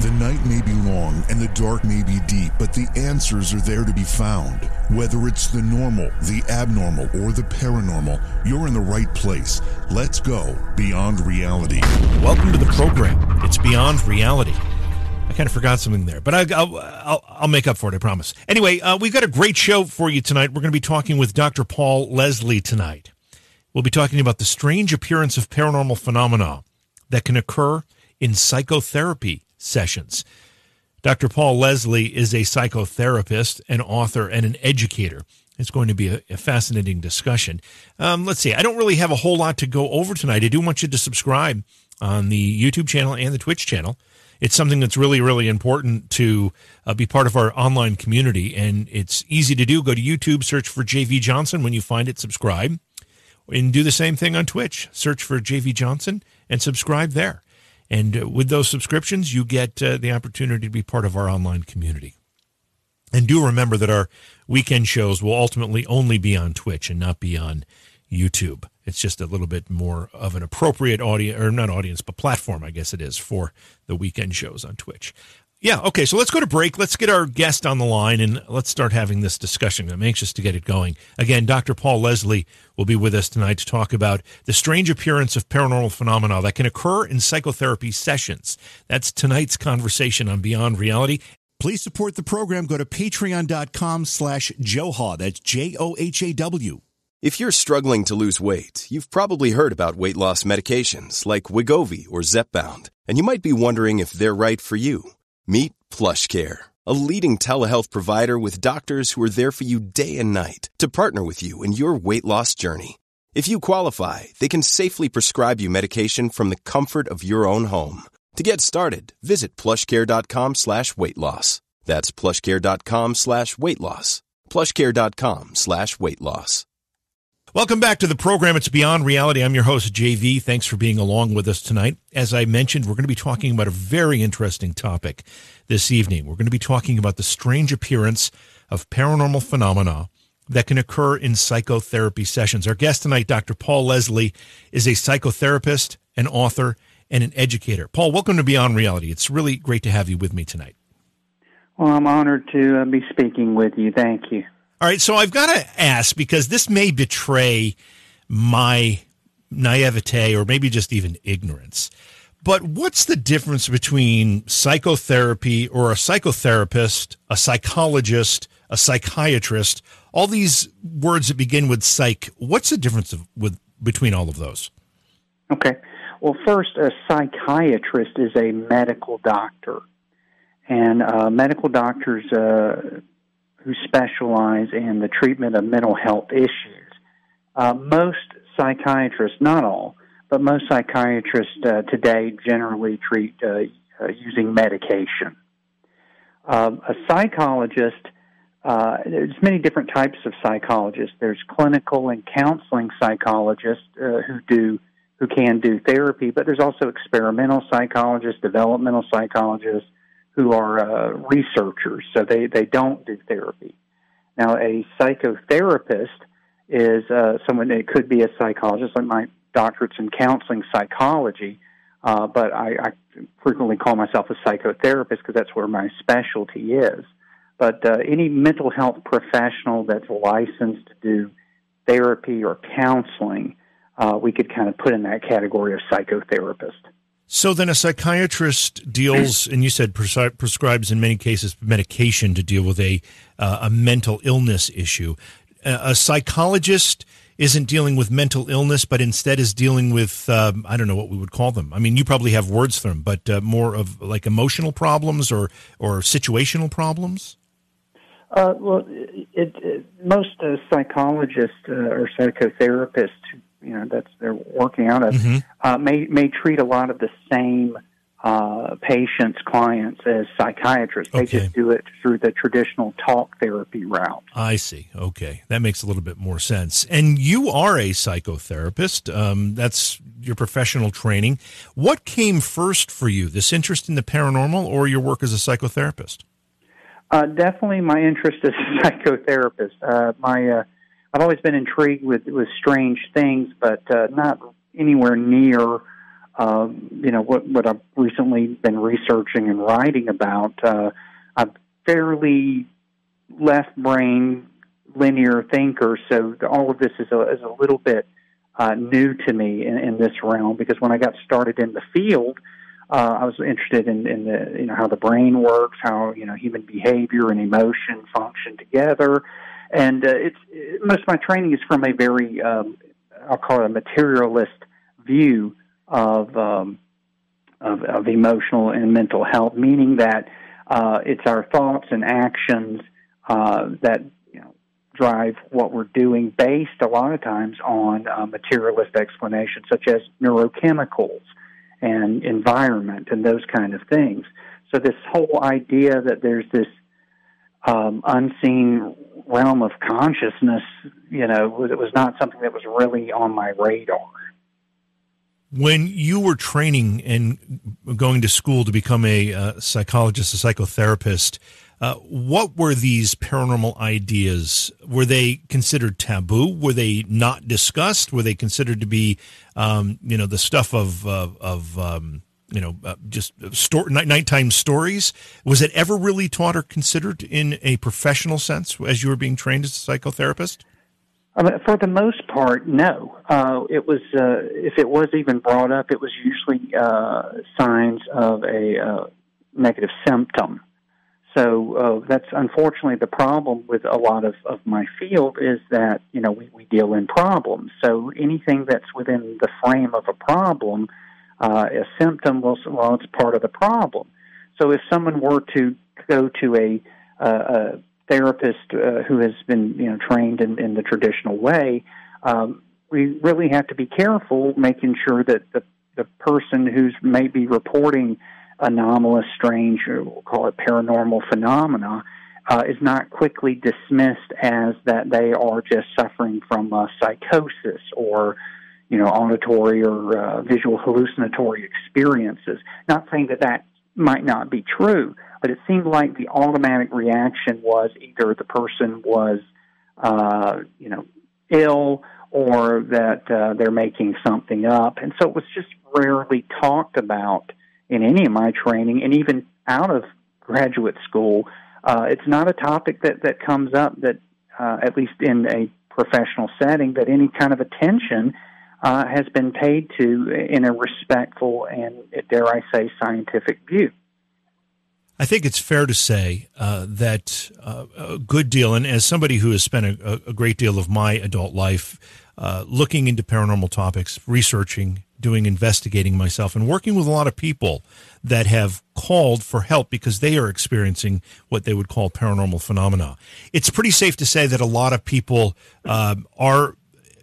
The night may be long and the dark may be deep, but the answers are there to be found. Whether it's the normal, the abnormal, or the paranormal, you're in the right place. Let's go beyond reality. Welcome to the program. It's Beyond Reality. I kind of forgot something there, but I'll make up for it, I promise. Anyway, we've got a great show for you tonight. We're going to be talking with Dr. Paul Leslie tonight. We'll be talking about the strange appearance of paranormal phenomena that can occur in psychotherapy sessions. Dr. Paul Leslie is a psychotherapist, an author, and an educator. It's going to be a fascinating discussion. Let's see. I don't really have a whole lot to go over tonight. I do want you to subscribe on the YouTube channel and the Twitch channel. It's something that's really, really important to be part of our online community, and it's easy to do. Go to YouTube, search for J.V. Johnson. When you find it, subscribe. And do the same thing on Twitch. Search for J.V. Johnson and subscribe there. And with those subscriptions, you get the opportunity to be part of our online community. And do remember that our weekend shows will ultimately only be on Twitch and not be on YouTube. It's just a little bit more of an appropriate audience, or not audience, but platform, I guess it is, for the weekend shows on Twitch. Yeah, okay, so let's go to break. Let's get our guest on the line, and let's start having this discussion. I'm anxious to get it going. Again, Dr. Paul Leslie will be with us tonight to talk about the strange appearance of paranormal phenomena that can occur in psychotherapy sessions. That's tonight's conversation on Beyond Reality. Please support the program. Go to patreon.com/Johaw. That's JOHAW. If you're struggling to lose weight, you've probably heard about weight loss medications like Wegovy or Zepbound, and you might be wondering if they're right for you. Meet PlushCare, a leading telehealth provider with doctors who are there for you day and night to partner with you in your weight loss journey. If you qualify, they can safely prescribe you medication from the comfort of your own home. To get started, visit plushcare.com/weight loss. That's plushcare.com/weight loss. plushcare.com/weight loss. Welcome back to the program. It's Beyond Reality. I'm your host, JV. Thanks for being along with us tonight. As I mentioned, we're going to be talking about a very interesting topic this evening. We're going to be talking about the strange appearance of paranormal phenomena that can occur in psychotherapy sessions. Our guest tonight, Dr. Paul Leslie, is a psychotherapist, an author, and an educator. Paul, welcome to Beyond Reality. It's really great to have you with me tonight. Well, I'm honored to be speaking with you. Thank you. All right, so I've got to ask, because this may betray my naivete or maybe just even ignorance, but what's the difference between psychotherapy or a psychotherapist, a psychologist, a psychiatrist, all these words that begin with psych? What's the difference between all of those? Okay. Well, first, a psychiatrist is a medical doctor, and medical doctors who specialize in the treatment of mental health issues. Most psychiatrists, not all, but most psychiatrists today generally treat using medication. A psychologist, there's many different types of psychologists. There's clinical and counseling psychologists who can do therapy, but there's also experimental psychologists, developmental psychologists, who are researchers, so they don't do therapy. Now, a psychotherapist is someone that could be a psychologist, like my doctorate's in counseling psychology, but I frequently call myself a psychotherapist because that's where my specialty is. But any mental health professional that's licensed to do therapy or counseling, we could kind of put in that category of psychotherapist. So then a psychiatrist deals, and you said prescribes in many cases medication to deal with a mental illness issue. A psychologist isn't dealing with mental illness, but instead is dealing with, I don't know what we would call them. I mean, you probably have words for them, but more of like emotional problems or situational problems? Well, most psychologists or psychotherapists, that's they're working out of, may treat a lot of the same patients, clients as psychiatrists. They just do it through the traditional talk therapy route. I see. Okay. That makes a little bit more sense. And you are a psychotherapist. That's your professional training. What came first for you, this interest in the paranormal or your work as a psychotherapist? Definitely my interest as a psychotherapist. I've always been intrigued with strange things, but not anywhere near what I've recently been researching and writing about. I'm fairly left brain linear thinker, so all of this is a little bit new to me in this realm, because when I got started in the field, I was interested in the how the brain works, how human behavior and emotion function together, and most of my training is from a very I'll call it a materialist view of emotional and mental health, meaning that it's our thoughts and actions that drive what we're doing, based a lot of times on materialist explanations such as neurochemicals and environment and those kind of things. So this whole idea that there's this unseen realm of consciousness, it was not something that was really on my radar. When you were training and going to school to become a psychologist, a psychotherapist, what were these paranormal ideas? Were they considered taboo? Were they not discussed? Were they considered to be, the stuff of nighttime stories? Was it ever really taught or considered in a professional sense as you were being trained as a psychotherapist? For the most part, no. It was, if it was even brought up, it was usually signs of a negative symptom. So that's unfortunately the problem with a lot of my field, is that, we deal in problems. So anything that's within the frame of a problem, a symptom, it's part of the problem. So if someone were to go to a therapist who has been trained in the traditional way, we really have to be careful making sure that the person who's maybe reporting anomalous, strange, or we'll call it paranormal phenomena, is not quickly dismissed as that they are just suffering from psychosis or auditory or visual hallucinatory experiences. Not saying that might not be true, but it seemed like the automatic reaction was either the person was, ill, or that they're making something up. And so it was just rarely talked about in any of my training, and even out of graduate school. It's not a topic that comes up that, at least in a professional setting, that any kind of attention has been paid to in a respectful and, dare I say, scientific view. I think it's fair to say that a good deal, and as somebody who has spent a great deal of my adult life looking into paranormal topics, researching, doing investigating myself, and working with a lot of people that have called for help because they are experiencing what they would call paranormal phenomena, it's pretty safe to say that a lot of people are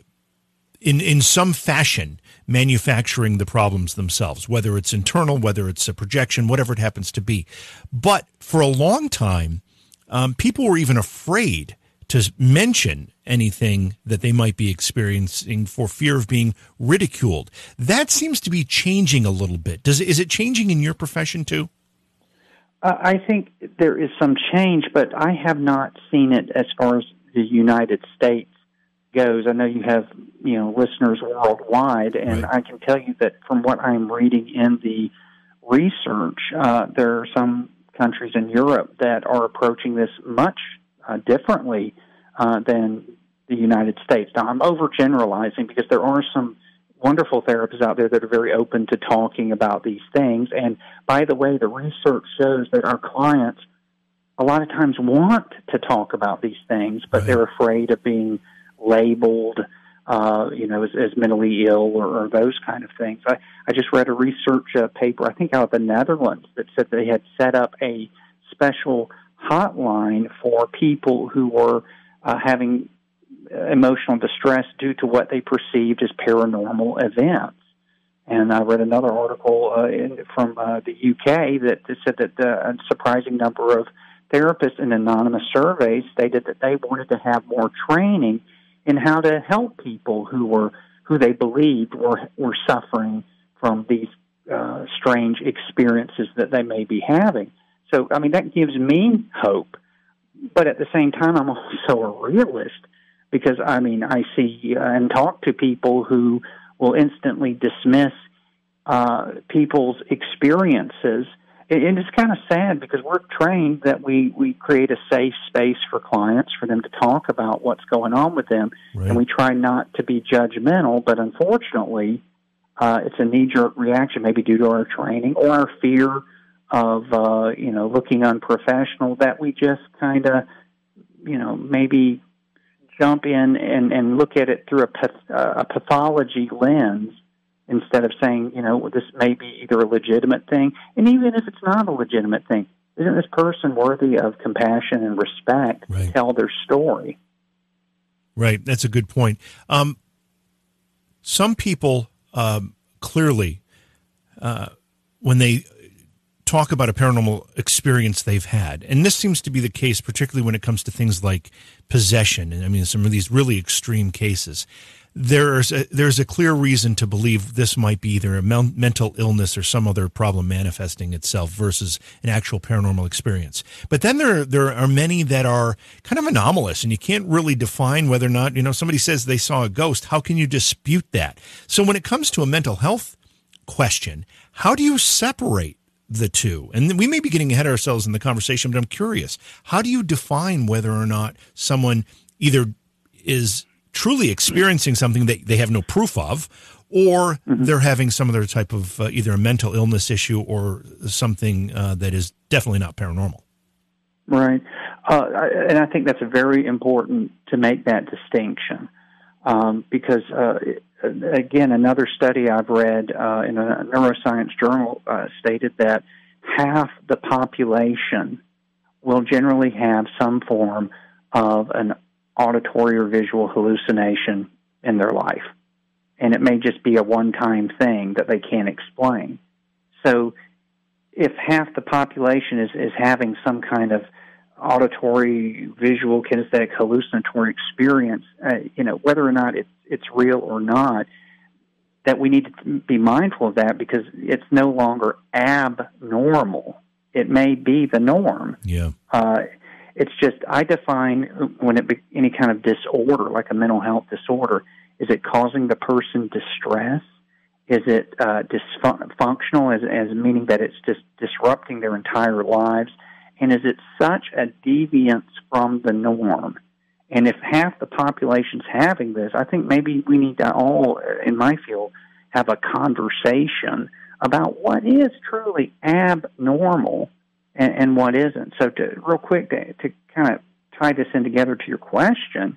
in some fashion manufacturing the problems themselves, whether it's internal, whether it's a projection, whatever it happens to be. But for a long time, people were even afraid to mention anything that they might be experiencing for fear of being ridiculed. That seems to be changing a little bit. Is it changing in your profession too? I think there is some change, but I have not seen it as far as the United States goes. I know you have listeners worldwide, and right. I can tell you that from what I'm reading in the research, there are some countries in Europe that are approaching this much differently than the United States. Now, I'm overgeneralizing because there are some wonderful therapists out there that are very open to talking about these things. And by the way, the research shows that our clients a lot of times want to talk about these things, but right. they're afraid of being labeled, as mentally ill or those kind of things. I just read a research paper, I think out of the Netherlands, that said they had set up a special hotline for people who were having emotional distress due to what they perceived as paranormal events. And I read another article from the UK that said that a surprising number of therapists in anonymous surveys stated that they wanted to have more training in how to help people who they believed were suffering from these strange experiences that they may be having. So, that gives me hope. But at the same time, I'm also a realist because, I see and talk to people who will instantly dismiss people's experiences. And it's kind of sad because we're trained that we create a safe space for clients for them to talk about what's going on with them, right. And we try not to be judgmental, but unfortunately, it's a knee-jerk reaction, maybe due to our training or our fear of, looking unprofessional, that we just kind of, maybe jump in and look at it through a pathology lens instead of saying, this may be either a legitimate thing. And even if it's not a legitimate thing, isn't this person worthy of compassion and respect to tell their story? Right. That's a good point. Some people clearly, when they talk about a paranormal experience they've had, and this seems to be the case, particularly when it comes to things like possession, and I mean some of these really extreme cases, there's a clear reason to believe this might be either a mental illness or some other problem manifesting itself versus an actual paranormal experience. But then there are many that are kind of anomalous, and you can't really define whether or not, somebody says they saw a ghost. How can you dispute that? So when it comes to a mental health question, how do you separate the two? And we may be getting ahead of ourselves in the conversation, but I'm curious, how do you define whether or not someone either is truly experiencing something that they have no proof of, or they're having some other type of either a mental illness issue or something that is definitely not paranormal? Right. And I think that's very important to make that distinction because, again, another study I've read in a neuroscience journal stated that half the population will generally have some form of an auditory or visual hallucination in their life. And it may just be a one-time thing that they can't explain. So if half the population is having some kind of auditory, visual, kinesthetic, hallucinatory experience, whether or not it's real or not, that we need to be mindful of that because it's no longer abnormal. It may be the norm. Yeah. It's just, I define when it be any kind of disorder, like a mental health disorder, is it causing the person distress? Is it dysfunctional, as meaning that it's just disrupting their entire lives? And is it such a deviance from the norm? And if half the population's having this, I think maybe we need to all, in my field, have a conversation about what is truly abnormal and what isn't. So real quick, to kind of tie this in together to your question,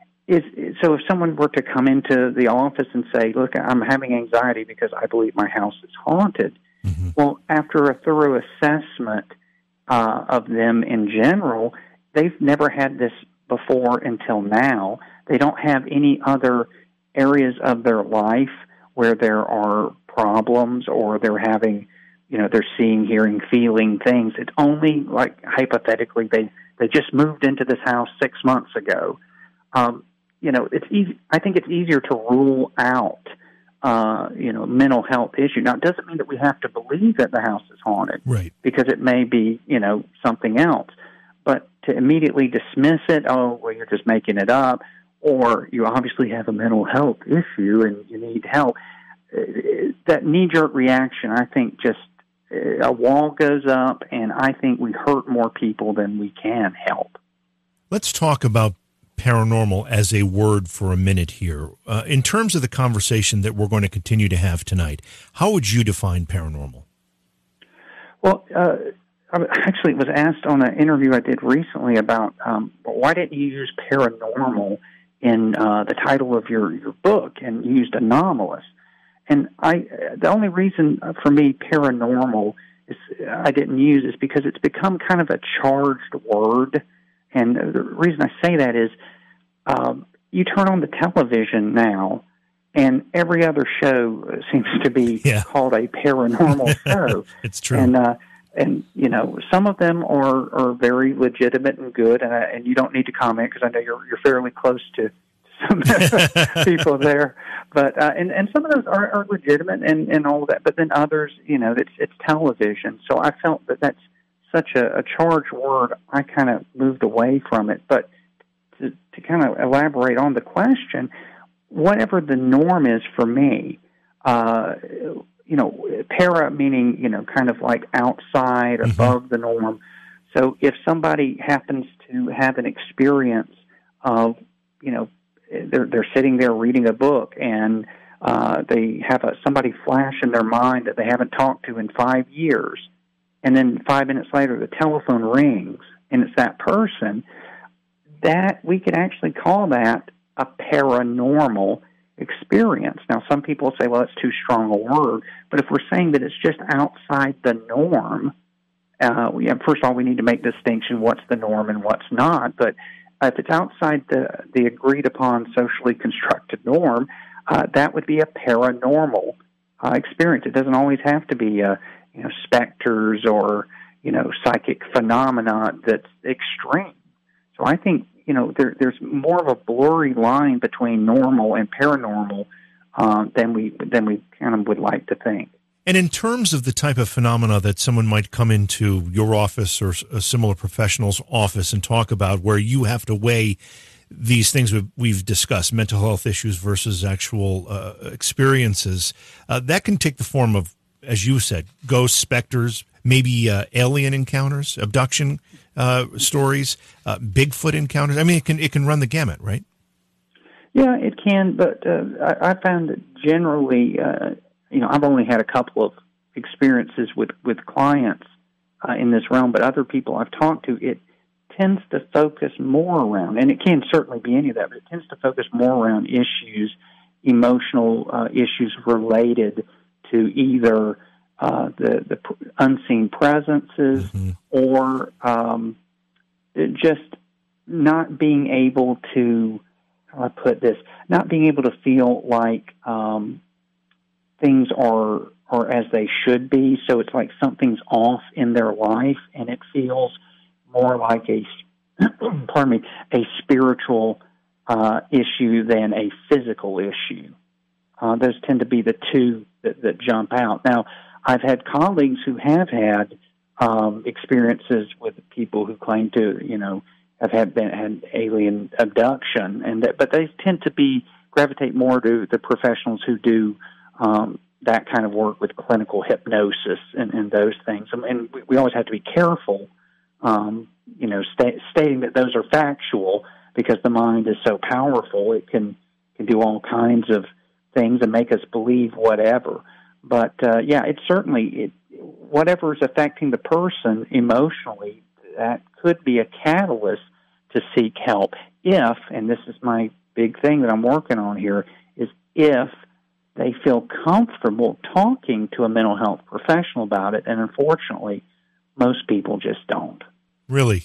so if someone were to come into the office and say, look, I'm having anxiety because I believe my house is haunted, well, after a thorough assessment of them in general, they've never had this before until now. They don't have any other areas of their life where there are problems or they're having, they're seeing, hearing, feeling things. It's only like hypothetically they just moved into this house 6 months ago. It's easy. I think it's easier to rule out, mental health issue. Now, it doesn't mean that we have to believe that the house is haunted, right? Because it may be, something else. But to immediately dismiss it, you're just making it up, or you obviously have a mental health issue and you need help. That knee-jerk reaction, I think, just a wall goes up, and I think we hurt more people than we can help. Let's talk about paranormal as a word for a minute here. In terms of the conversation that we're going to continue to have tonight, how would you define paranormal? Well, actually, it was asked on an interview I did recently about why didn't you use paranormal in the title of your book, and you used anomalous. And the only reason for me paranormal is I didn't use is because it's become kind of a charged word. And the reason I say that is you turn on the television now, and every other show seems to be called a paranormal show. It's true. And some of them are very legitimate and good, and you don't need to comment because I know you're fairly close to some people there. But and some of those are legitimate and all of that. But then others, it's television. So I felt that that's such a charged word, I kind of moved away from it. But to kind of elaborate on the question, whatever the norm is for me, para meaning, kind of like outside, above the norm. So if somebody happens to have an experience of, they're sitting there reading a book and they have somebody flash in their mind that they haven't talked to in 5 years, and then 5 minutes later the telephone rings and it's that person, that we could actually call that a paranormal experience. Now, some people say, well, it's too strong a word, but if we're saying that it's just outside the norm, first of all, we need to make distinction what's the norm and what's not. But if it's outside the agreed-upon socially constructed norm, that would be a paranormal experience. It doesn't always have to be specters or psychic phenomena that's extreme. So I think there's more of a blurry line between normal and paranormal than we kind of would like to think. And in terms of the type of phenomena that someone might come into your office or a similar professional's office and talk about, where you have to weigh these things we've discussed, mental health issues versus actual experiences, that can take the form of, as you said, ghosts, specters, maybe alien encounters, abduction stories, Bigfoot encounters. I mean, it can run the gamut, right? Yeah, it can, but I found that generally, I've only had a couple of experiences with clients in this realm, but other people I've talked to, it tends to focus more around, and it can certainly be any of that, but it tends to focus more around issues, emotional issues related to either the unseen presences or just not being able to, how do I put this, not being able to feel like things are as they should be. So it's like something's off in their life, and it feels more like a spiritual issue than a physical issue. Those tend to be the two that jump out. Now, I've had colleagues who have had experiences with people who claim to, have had alien abduction, but they tend to gravitate more to the professionals who do that kind of work with clinical hypnosis and those things. And we always have to be careful, stating that those are factual, because the mind is so powerful, it can do all kinds of things and make us believe whatever. But it's certainly whatever is affecting the person emotionally, that could be a catalyst to seek help if, and this is my big thing that I'm working on here, is if they feel comfortable talking to a mental health professional about it. And unfortunately, most people just don't. Really?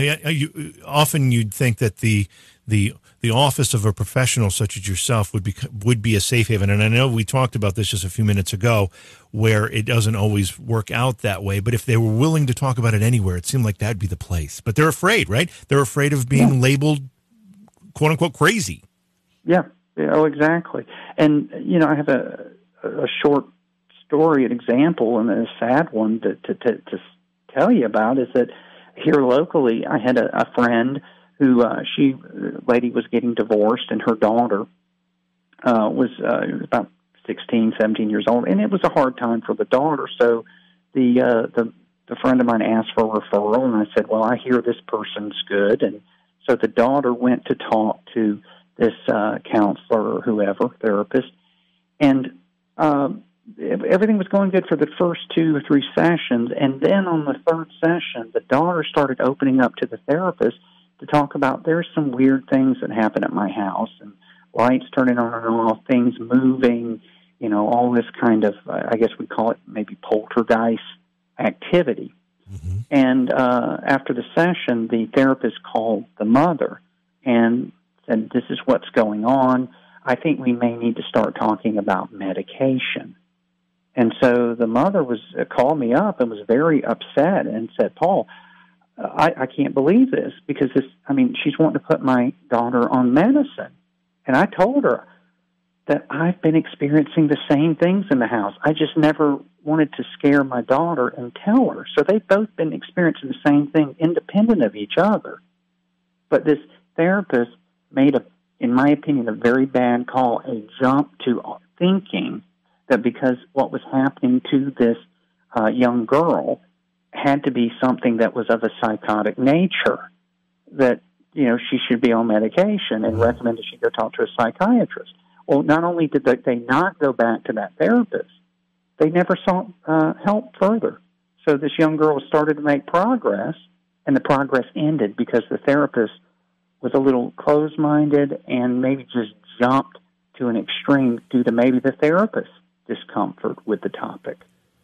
Often you'd think that the office of a professional such as yourself would be a safe haven. And I know we talked about this just a few minutes ago, where it doesn't always work out that way. But if they were willing to talk about it anywhere, it seemed like that'd be the place. But they're afraid, right? They're afraid of being labeled, quote unquote, crazy. Yeah. Oh, exactly. And, I have a short story, an example, and a sad one to tell you about, is that here locally, I had a friend who, lady was getting divorced, and her daughter was about 16, 17 years old, and it was a hard time for the daughter. So the friend of mine asked for a referral, and I said, well, I hear this person's good. And so the daughter went to talk to this counselor or whoever, therapist, and everything was going good for the first 2 or 3 sessions, and then on the third session, the daughter started opening up to the therapist to talk about, there's some weird things that happen at my house, and lights turning on and off, things moving, all this kind of, I guess we'd call it maybe poltergeist activity. Mm-hmm. And after the session, the therapist called the mother and said, this is what's going on. I think we may need to start talking about medication. And so the mother called me up and was very upset and said, Paul, I can't believe this, because she's wanting to put my daughter on medicine. And I told her that I've been experiencing the same things in the house. I just never wanted to scare my daughter and tell her. So they've both been experiencing the same thing independent of each other. But this therapist made in my opinion, a very bad call, a jump to thinking that because what was happening to this young girl had to be something that was of a psychotic nature, that, she should be on medication, and recommended she go talk to a psychiatrist. Well, not only did they not go back to that therapist, they never sought help further. So this young girl started to make progress, and the progress ended because the therapist was a little closed-minded and maybe just jumped to an extreme due to maybe the therapist's discomfort with the topic.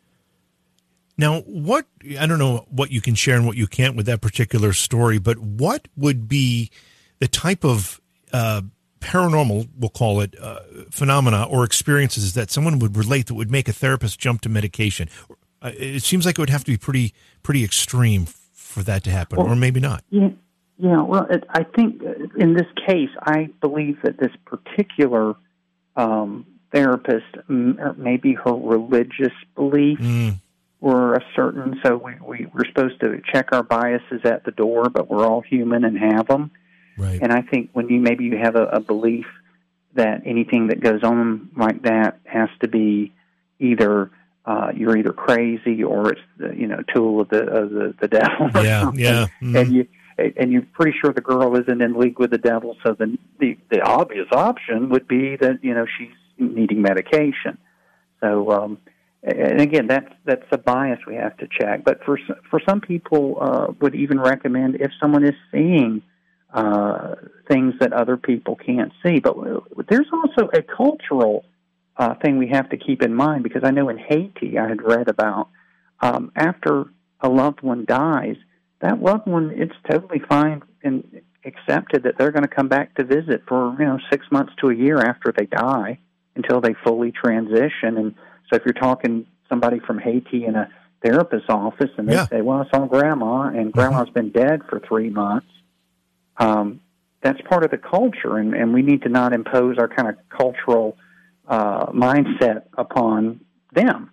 Now, I don't know what you can share and what you can't with that particular story, but what would be the type of paranormal, we'll call it, phenomena or experiences that someone would relate that would make a therapist jump to medication? It seems like it would have to be pretty extreme for that to happen, or maybe not. Yeah. Well, I think in this case, I believe that this particular therapist, maybe her religious beliefs were a certain, so we're supposed to check our biases at the door, but we're all human and have them. Right. And I think when you have a belief that anything that goes on like that has to be either you're either crazy or it's the tool of the devil. Or something. Yeah. Mm-hmm. And you're pretty sure the girl isn't in league with the devil. So the obvious option would be that she's needing medication. So and again, that's a bias we have to check. But for some people, would even recommend if someone is seeing things that other people can't see. But there's also a cultural thing we have to keep in mind, because I know in Haiti I had read about after a loved one dies, that loved one, it's totally fine and accepted that they're going to come back to visit for 6 months to a year after they die until they fully transition. And so if you're talking somebody from Haiti in a therapist's office and they say, well, I saw Grandma and Grandma's been dead for 3 months, that's part of the culture, and we need to not impose our kind of cultural mindset upon them.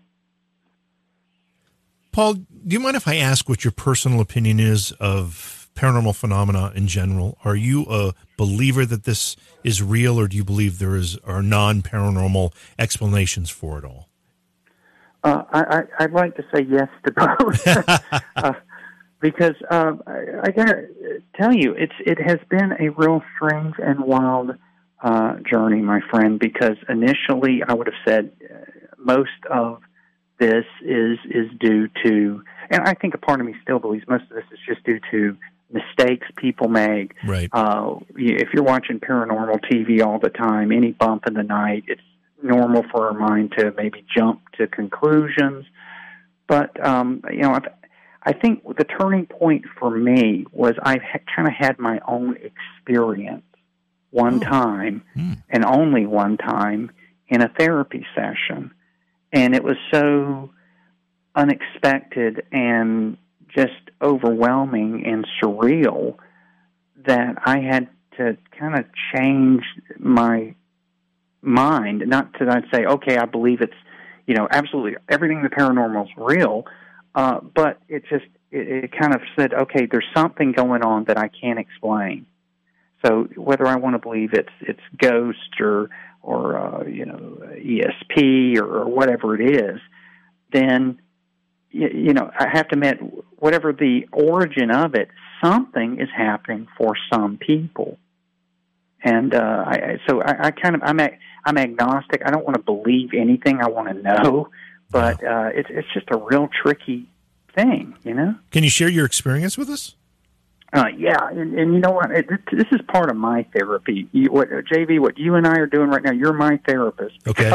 Paul, do you mind if I ask what your personal opinion is of paranormal phenomena in general? Are you a believer that this is real, or do you believe there are non-paranormal explanations for it all? I'd like to say yes to both. Because I got to tell you, it has been a real strange and wild journey, my friend, because initially I would have said most of this is due to, and I think a part of me still believes most of this is just due to mistakes people make. Right. If you're watching paranormal TV all the time, any bump in the night, it's normal for our mind to maybe jump to conclusions. But, I think the turning point for me was I kind of had my own experience one time, and only one time, in a therapy session. And it was so unexpected and just overwhelming and surreal that I had to kind of change my mind. Not that I'd say, okay, I believe it's, absolutely everything in the paranormal is real, but it kind of said, okay, there's something going on that I can't explain. So whether I want to believe it's ghosts or ESP or whatever it is, then I have to admit, whatever the origin of it, something is happening for some people. And I'm agnostic. I don't want to believe anything. I want to know, but it's just a real tricky thing, Can you share your experience with us? Yeah, and you know what? This is part of my therapy. JV, what you and I are doing right now, you're my therapist. Okay.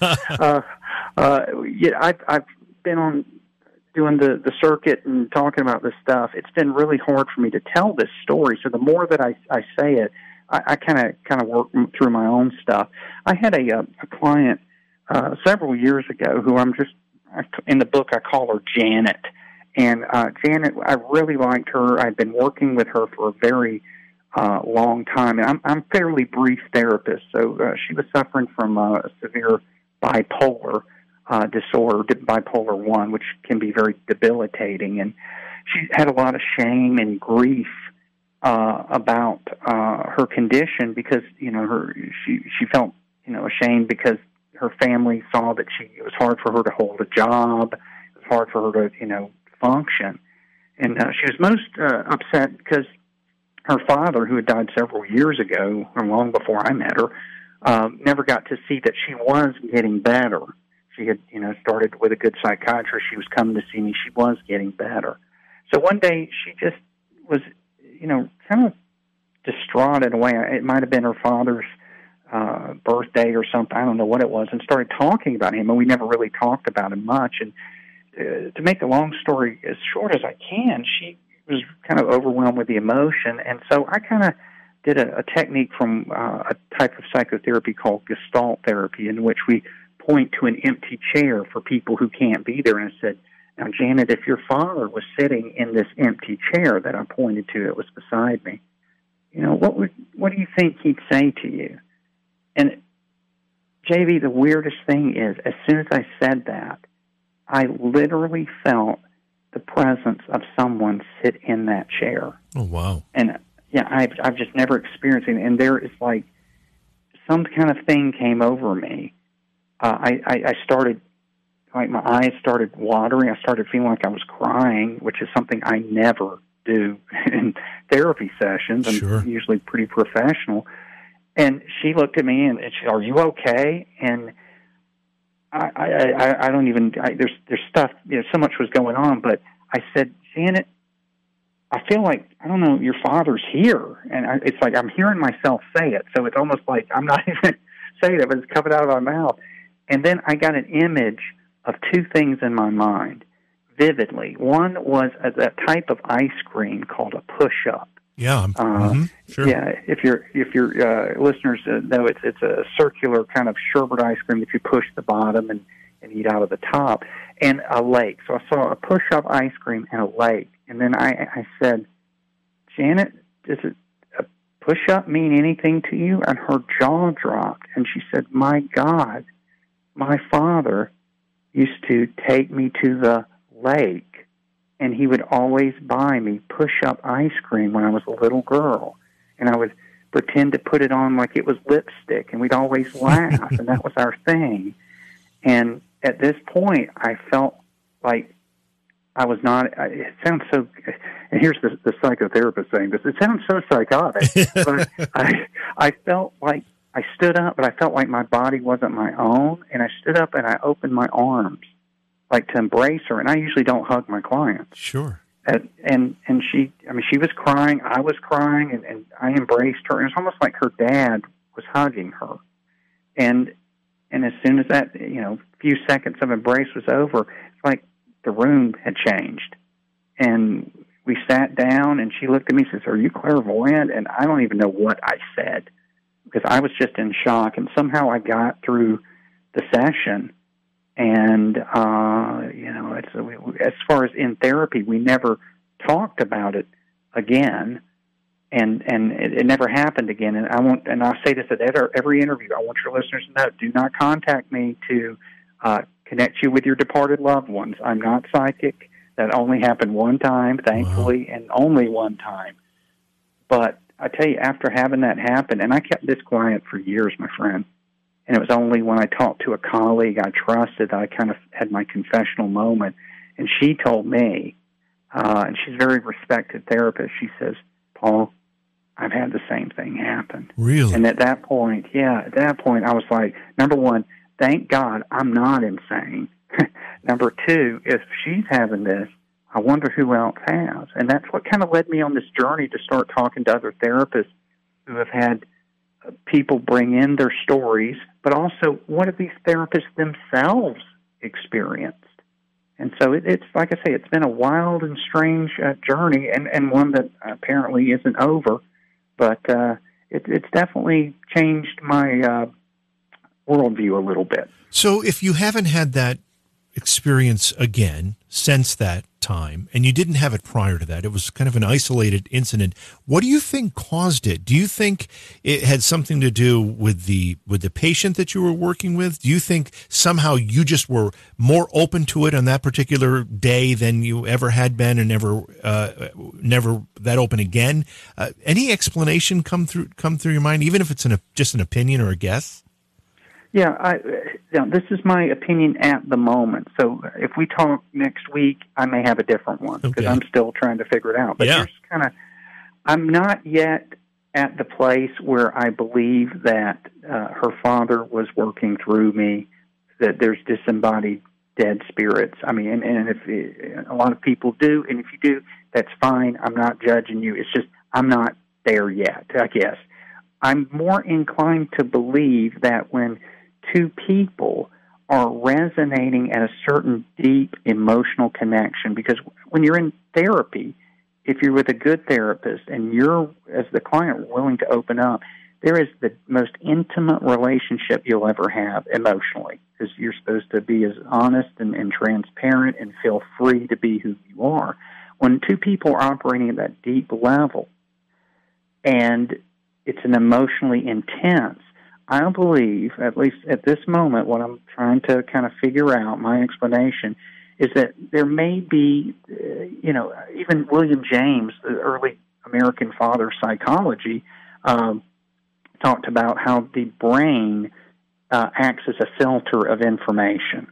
I've been on doing the circuit and talking about this stuff. It's been really hard for me to tell this story. So the more that I say it, I kind of work through my own stuff. I had a client several years ago who in the book I call her Janet. And Janet, I really liked her. I'd been working with her for a very long time. And I'm a fairly brief therapist, so she was suffering from severe bipolar disorder, bipolar 1, which can be very debilitating. And she had a lot of shame and grief about her condition because, she felt, ashamed because her family saw that it was hard for her to hold a job. It was hard for her to, function. And she was most upset because her father, who had died several years ago, or long before I met her, never got to see that she was getting better. She had, started with a good psychiatrist. She was coming to see me. She was getting better. So one day she just was, kind of distraught in a way. It might have been her father's birthday or something. I don't know what it was, and started talking about him, and we never really talked about him much. And to make a long story as short as I can, she was kind of overwhelmed with the emotion, and so I kind of did a technique from a type of psychotherapy called Gestalt therapy, in which we point to an empty chair for people who can't be there, and I said, "Now, Janet, if your father was sitting in this empty chair that I pointed to that was beside me, what do you think he'd say to you?" And JV, the weirdest thing is, as soon as I said that, I literally felt the presence of someone sit in that chair. Oh, wow. And yeah, I've just never experienced it. And there is like some kind of thing came over me. I started, like my eyes started watering. I started feeling like I was crying, which is something I never do in therapy sessions. I'm Sure. usually pretty professional. And she looked at me and she said, "Are you okay?" And I don't even, there's stuff, so much was going on, but I said, "Janet, I feel like, I don't know, your father's here." And it's like I'm hearing myself say it, so it's almost like I'm not even saying it, but it's coming out of my mouth. And then I got an image of two things in my mind vividly. One was a type of ice cream called a push-up. Yeah, sure. Yeah, if your listeners know, it's a circular kind of sherbet ice cream that you push the bottom and eat out of the top, and a lake. So I saw a push-up ice cream and a lake, and then I said, "Janet, does a push-up mean anything to you?" And her jaw dropped, and she said, "My God, my father used to take me to the lake, and he would always buy me push-up ice cream when I was a little girl, and I would pretend to put it on like it was lipstick, and we'd always laugh, and that was our thing." And at this point, I felt like I was not, it sounds so, and here's the psychotherapist saying this, it sounds so psychotic, but I felt like, I stood up, but I felt like my body wasn't my own, and I stood up and I opened my arms, like to embrace her, and I usually don't hug my clients. Sure. And she was crying, I was crying, and I embraced her, and it was almost like her dad was hugging her. And as soon as that, few seconds of embrace was over, it's like the room had changed. And we sat down, and she looked at me and says, "Are you clairvoyant?" And I don't even know what I said, because I was just in shock, and somehow I got through the session. And, as far as in therapy, we never talked about it again, and it never happened again. And I'll say this at every interview, I want your listeners to know, do not contact me to connect you with your departed loved ones. I'm not psychic. That only happened one time, thankfully, and only one time. But I tell you, after having that happen, and I kept this quiet for years, my friend, and it was only when I talked to a colleague I trusted that I kind of had my confessional moment. And she told me, and she's a very respected therapist, she says, "Paul, I've had the same thing happen." Really? And at that point, I was like, number one, thank God I'm not insane. Number two, if she's having this, I wonder who else has. And that's what kind of led me on this journey to start talking to other therapists who have had people bring in their stories, but also what have these therapists themselves experienced? And so it's like I say, it's been a wild and strange journey, and one that apparently isn't over, but it's definitely changed my worldview a little bit. So if you haven't had that experience again since that time, and you didn't have it prior to that, it was kind of an isolated incident, what do you think caused it? Do you think it had something to do with the patient that you were working with? Do you think somehow you just were more open to it on that particular day than you ever had been, and never that open again? Any explanation come through your mind, even if it's just an opinion or a guess? Yeah, Now, this is my opinion at the moment. So if we talk next week, I may have a different one because I'm still trying to figure it out. But here's I'm not yet at the place where I believe that her father was working through me, that there's disembodied dead spirits. I mean, and if a lot of people do, and if you do, that's fine. I'm not judging you. It's just I'm not there yet, I guess. I'm more inclined to believe that when two people are resonating at a certain deep emotional connection, because when you're in therapy, if you're with a good therapist and you're, as the client, willing to open up, there is the most intimate relationship you'll ever have emotionally, because you're supposed to be as honest and transparent and feel free to be who you are. When two people are operating at that deep level and it's an emotionally intense, I believe, at least at this moment, what I'm trying to kind of figure out, my explanation, is that there may be, even William James, the early American father of psychology, talked about how the brain acts as a filter of information.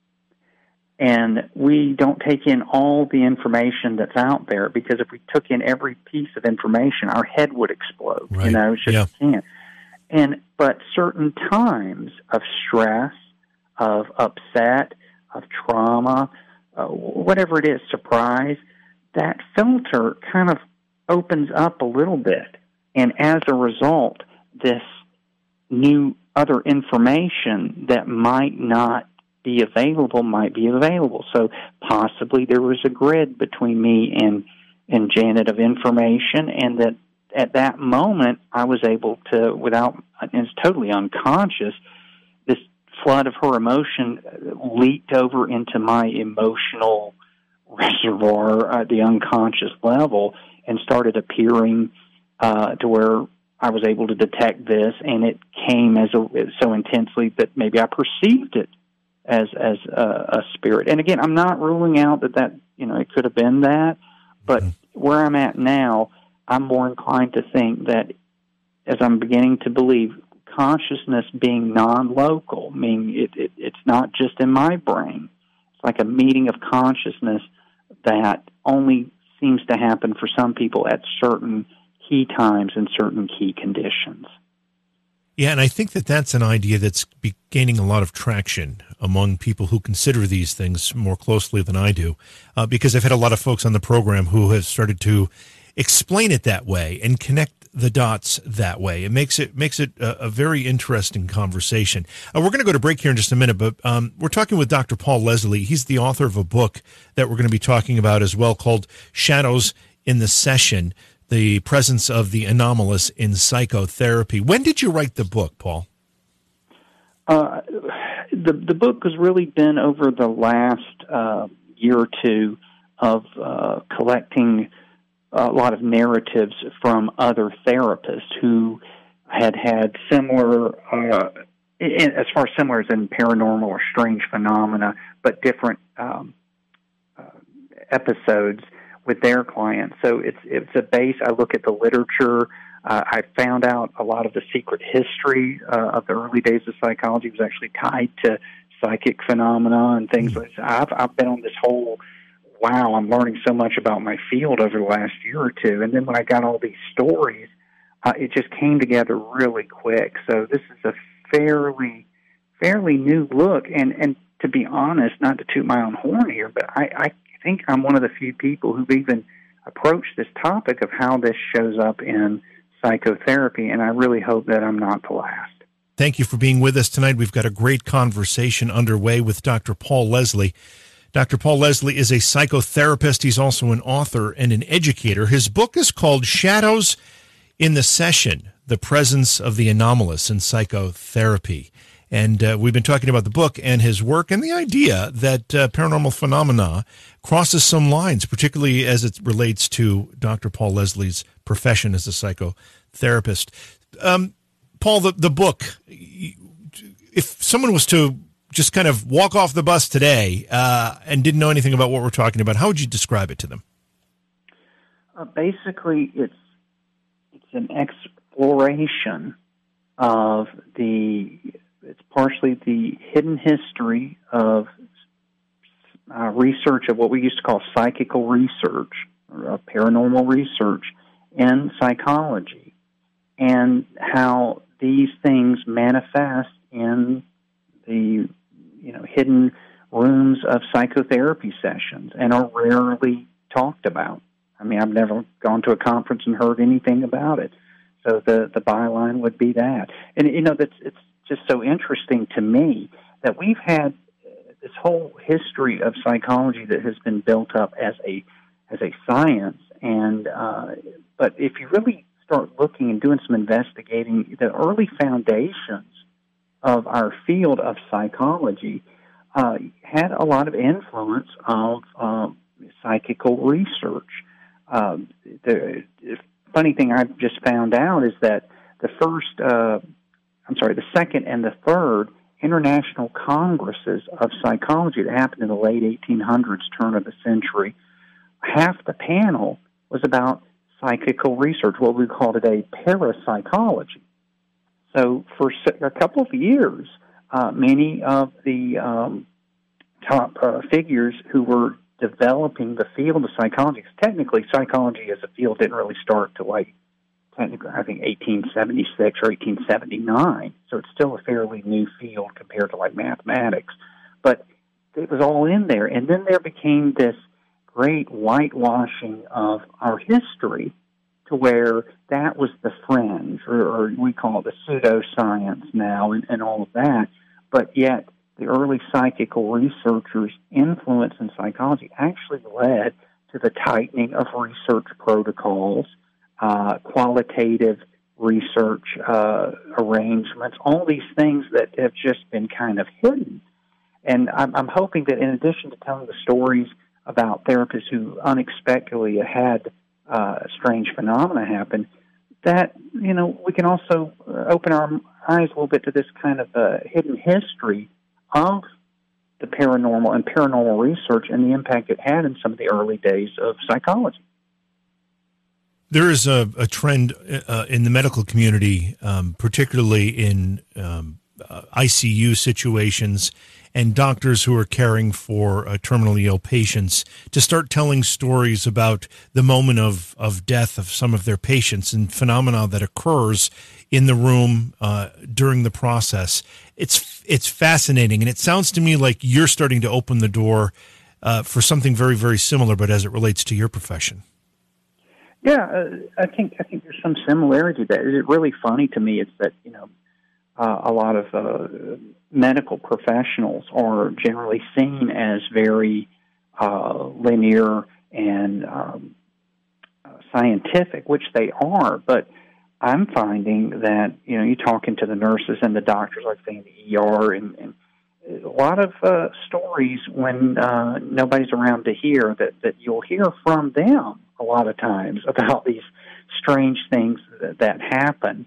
And we don't take in all the information that's out there, because if we took in every piece of information, our head would explode. Right. It's just can't. But certain times of stress, of upset, of trauma, whatever it is, surprise, that filter kind of opens up a little bit. And as a result, this new other information that might not be available might be available. So possibly there was a grid between me and Janet of information, and that at that moment I was able to, and it's totally unconscious, this flood of her emotion leaked over into my emotional reservoir at the unconscious level and started appearing to where I was able to detect this, and it came so intensely that maybe I perceived it as a spirit. And again, I'm not ruling out that it could have been that, but where I'm at now, I'm more inclined to think that, as I'm beginning to believe, consciousness being non-local, meaning it's not just in my brain. It's like a meeting of consciousness that only seems to happen for some people at certain key times and certain key conditions. Yeah, and I think that's an idea that's gaining a lot of traction among people who consider these things more closely than I do, because I've had a lot of folks on the program who have started to explain it that way and connect the dots that way. It makes it a very interesting conversation. We're going to go to break here in just a minute, but we're talking with Dr. Paul Leslie. He's the author of a book that we're going to be talking about as well, called Shadows in the Session: The Presence of the Anomalous in Psychotherapy. When did you write the book, Paul? The book has really been over the last year or two of collecting a lot of narratives from other therapists who had similar, as far as similar as in paranormal or strange phenomena, but different episodes with their clients. So it's a base. I look at the literature. I found out a lot of the secret history of the early days of psychology was actually tied to psychic phenomena and things like that. I've been on this whole, wow, I'm learning so much about my field over the last year or two. And then when I got all these stories, it just came together really quick. So this is a fairly new look. And to be honest, not to toot my own horn here, but I think I'm one of the few people who've even approached this topic of how this shows up in psychotherapy, and I really hope that I'm not the last. Thank you for being with us tonight. We've got a great conversation underway with Dr. Paul Leslie. Dr. Paul Leslie is a psychotherapist. He's also an author and an educator. His book is called Shadows in the Session: The Presence of the Anomalous in Psychotherapy. And we've been talking about the book and his work and the idea that paranormal phenomena crosses some lines, particularly as it relates to Dr. Paul Leslie's profession as a psychotherapist. Paul, the book, if someone was to just kind of walk off the bus today and didn't know anything about what we're talking about, how would you describe it to them? Basically, it's an exploration of the it's partially the hidden history of research of what we used to call psychical research or paranormal research in psychology, and how these things manifest in the hidden rooms of psychotherapy sessions and are rarely talked about. I mean, I've never gone to a conference and heard anything about it. So the byline would be that. And, it's just so interesting to me that we've had this whole history of psychology that has been built up as a science. And but if you really start looking and doing some investigating, the early foundations of our field of psychology had a lot of influence of psychical research. The funny thing I've just found out is that the second and the third international congresses of psychology that happened in the late 1800s, turn of the century, half the panel was about psychical research, what we call today parapsychology. So for a couple of years, many of the top figures who were developing the field of psychology, because technically psychology as a field didn't really start till I think 1876 or 1879, so it's still a fairly new field compared to like mathematics, but it was all in there. And then there became this great whitewashing of our history to where that was the fringe, or we call it the pseudoscience now and all of that, but yet the early psychical researchers' influence in psychology actually led to the tightening of research protocols, qualitative research arrangements, all these things that have just been kind of hidden. And I'm hoping that in addition to telling the stories about therapists who unexpectedly had strange phenomena happen, that, we can also open our eyes a little bit to this kind of hidden history of the paranormal and paranormal research and the impact it had in some of the early days of psychology. There is a trend in the medical community, particularly in ICU situations and doctors who are caring for terminally ill patients, to start telling stories about the moment of death of some of their patients and phenomena that occurs in the room during the process. It's fascinating, and it sounds to me like you're starting to open the door for something very, very similar, but as it relates to your profession. Yeah, I think there's some similarity there. It's really funny to me. It's that a lot of medical professionals are generally seen as very linear and scientific, which they are. But I'm finding that you're talking to the nurses and the doctors, like saying the ER, and a lot of stories when nobody's around to hear that you'll hear from them a lot of times about these strange things that happen.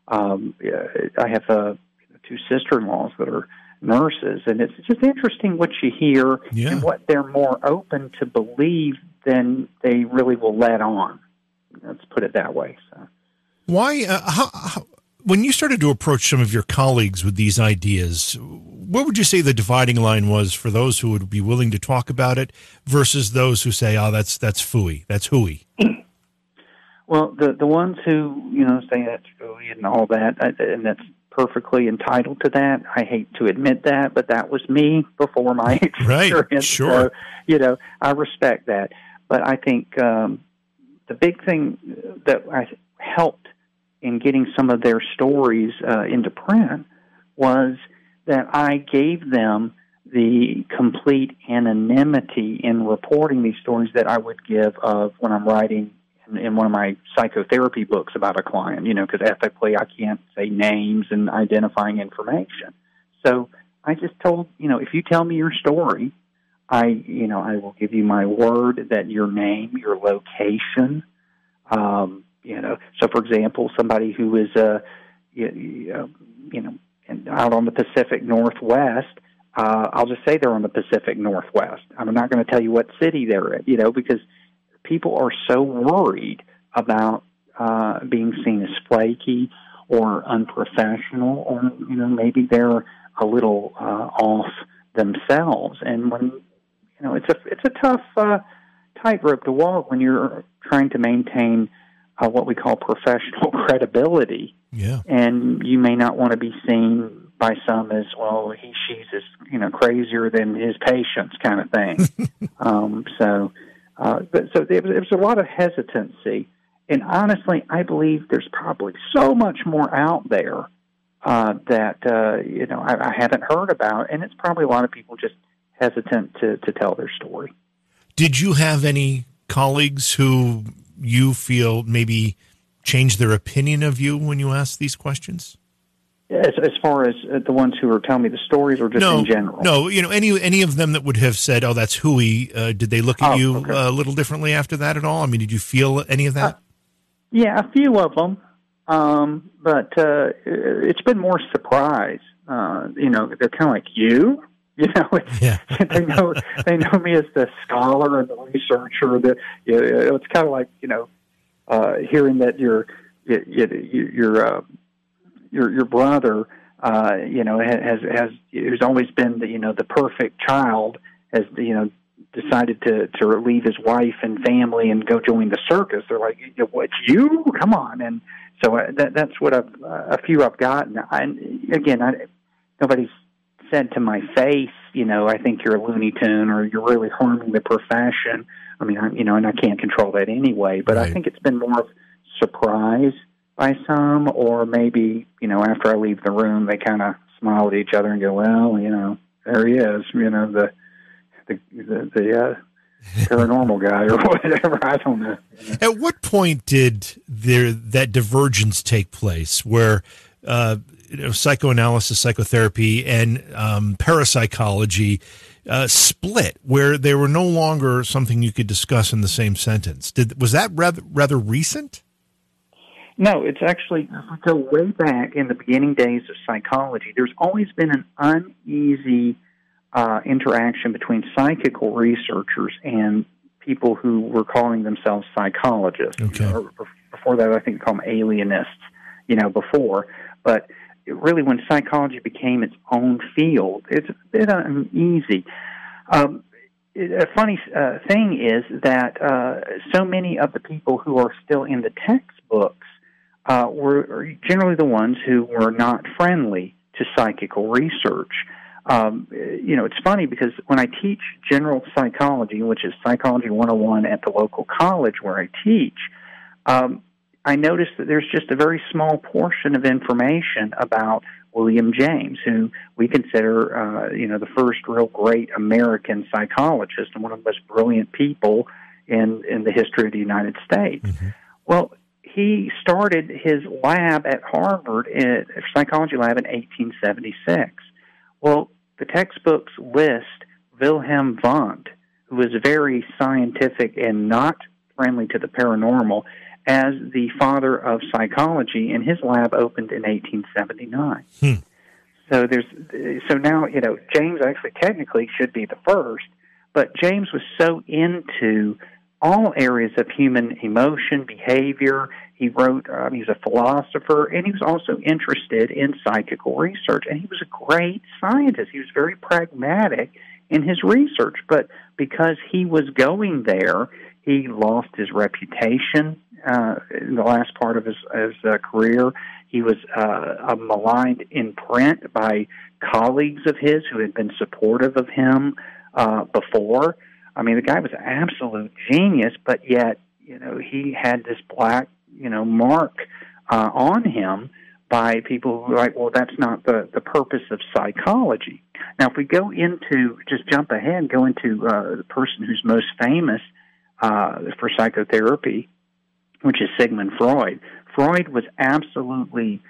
I have two sister-in-laws that are nurses, and it's just interesting what you hear and what they're more open to believe than they really will let on. Let's put it that way. So, why? When you started to approach some of your colleagues with these ideas, what would you say the dividing line was for those who would be willing to talk about it versus those who say, "Oh, that's phooey, that's hooey"? Well, the ones who say that's hooey and all that, and that's perfectly entitled to that. I hate to admit that, but that was me before my experience. Right, sure. So, I respect that. But I think the big thing that I helped in getting some of their stories into print was that I gave them the complete anonymity in reporting these stories that I would give of when I'm writing in one of my psychotherapy books about a client, because ethically I can't say names and identifying information. So I just told, if you tell me your story, I will give you my word that your name, your location, so for example, somebody who is, out on the Pacific Northwest, I'll just say they're on the Pacific Northwest. I'm not going to tell you what city they're in, because people are so worried about being seen as flaky or unprofessional, or maybe they're a little off themselves. And when it's a tough tightrope to walk when you're trying to maintain what we call professional credibility. Yeah. And you may not want to be seen by some as, well, she's as crazier than his patients kind of thing. So there was a lot of hesitancy. And honestly, I believe there's probably so much more out there that I haven't heard about, and it's probably a lot of people just hesitant to tell their story. Did you have any colleagues who you feel maybe changed their opinion of you when you asked these questions? As far as the ones who are telling me the stories, or just in general? No, any of them that would have said, "Oh, that's hooey." Did they look at you a little differently after that at all? I mean, did you feel any of that? Yeah, a few of them, but it's been more surprise. They're kind of like, you. Yeah. they know me as the scholar and the researcher. It's kind of like hearing that your brother has who's always been the perfect child, has decided to leave his wife and family and go join the circus. They're like, what, you? Come on. And so that's what a few I've gotten. Nobody's said to my face, I think you're a Looney Tune, or you're really harming the profession. I mean, and I can't control that anyway, but right. I think it's been more of surprise by some, or maybe, after I leave the room, they kind of smile at each other and go, well, there he is, the paranormal guy or whatever. I don't know. At what point did that divergence take place where psychoanalysis, psychotherapy, and parapsychology split, where they were no longer something you could discuss in the same sentence? Was that rather recent? No, it's actually, if we go way back in the beginning days of psychology, there's always been an uneasy interaction between psychical researchers and people who were calling themselves psychologists. Okay. Before that, I think they call them alienists, before. But really, when psychology became its own field, it's a bit uneasy. A funny thing is that so many of the people who are still in the textbooks were generally the ones who were not friendly to psychical research. It's funny because when I teach general psychology, which is Psychology 101 at the local college where I teach, I noticed that there's just a very small portion of information about William James, who we consider, the first real great American psychologist and one of the most brilliant people in the history of the United States. Mm-hmm. Well, he started his lab at Harvard, a psychology lab, in 1876. Well, the textbooks list Wilhelm Wundt, who was very scientific and not friendly to the paranormal, as the father of psychology, and his lab opened in 1879. So now, James actually technically should be the first, but James was so into all areas of human emotion, behavior. He wrote, he's a philosopher, and he was also interested in psychical research, and he was a great scientist. He was very pragmatic in his research, but because he was going there, he lost his reputation in the last part of his career. He was maligned in print by colleagues of his who had been supportive of him before. I mean, the guy was an absolute genius, but yet, he had this black, mark on him by people who are like, well, that's not the purpose of psychology. Now, if we just jump ahead and go into the person who's most famous for psychotherapy, which is Sigmund Freud. Freud was absolutely,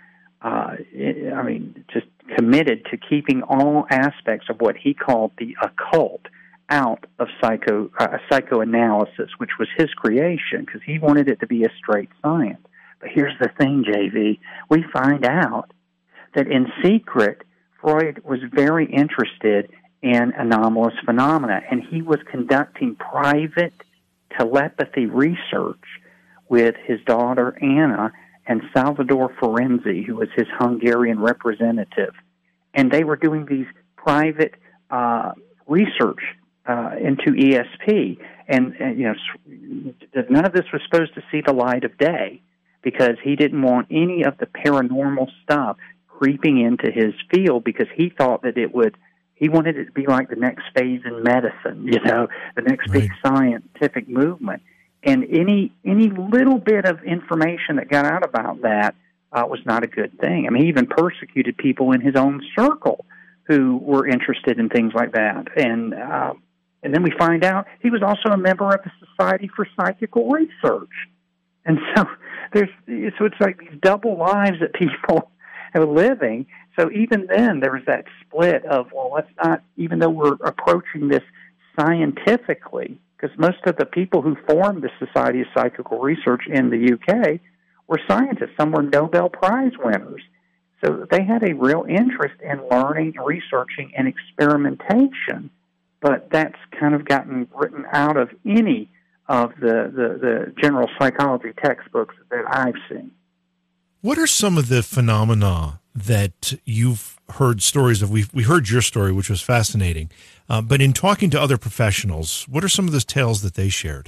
just committed to keeping all aspects of what he called the occult out of psychoanalysis, which was his creation, because he wanted it to be a straight science. But here's the thing, JV. We find out that in secret, Freud was very interested in anomalous phenomena, and he was conducting private telepathy research with his daughter, Anna, and Salvador Ferenczi, who was his Hungarian representative. And they were doing these private research into ESP. And, none of this was supposed to see the light of day because he didn't want any of the paranormal stuff creeping into his field because he thought that he wanted it to be like the next phase in medicine, the next big scientific movement. And any little bit of information that got out about that was not a good thing. I mean, he even persecuted people in his own circle who were interested in things like that. And then we find out he was also a member of the Society for Psychical Research. And so it's like these double lives that people are living. So even then, there was that split of, well, let's not, even though we're approaching this scientifically, because most of the people who formed the Society of Psychical Research in the UK were scientists. Some were Nobel Prize winners. So they had a real interest in learning, researching, and experimentation. But that's kind of gotten written out of any of the general psychology textbooks that I've seen. What are some of the phenomena that you've heard stories of? We heard your story, which was fascinating. But in talking to other professionals, what are some of the tales that they shared?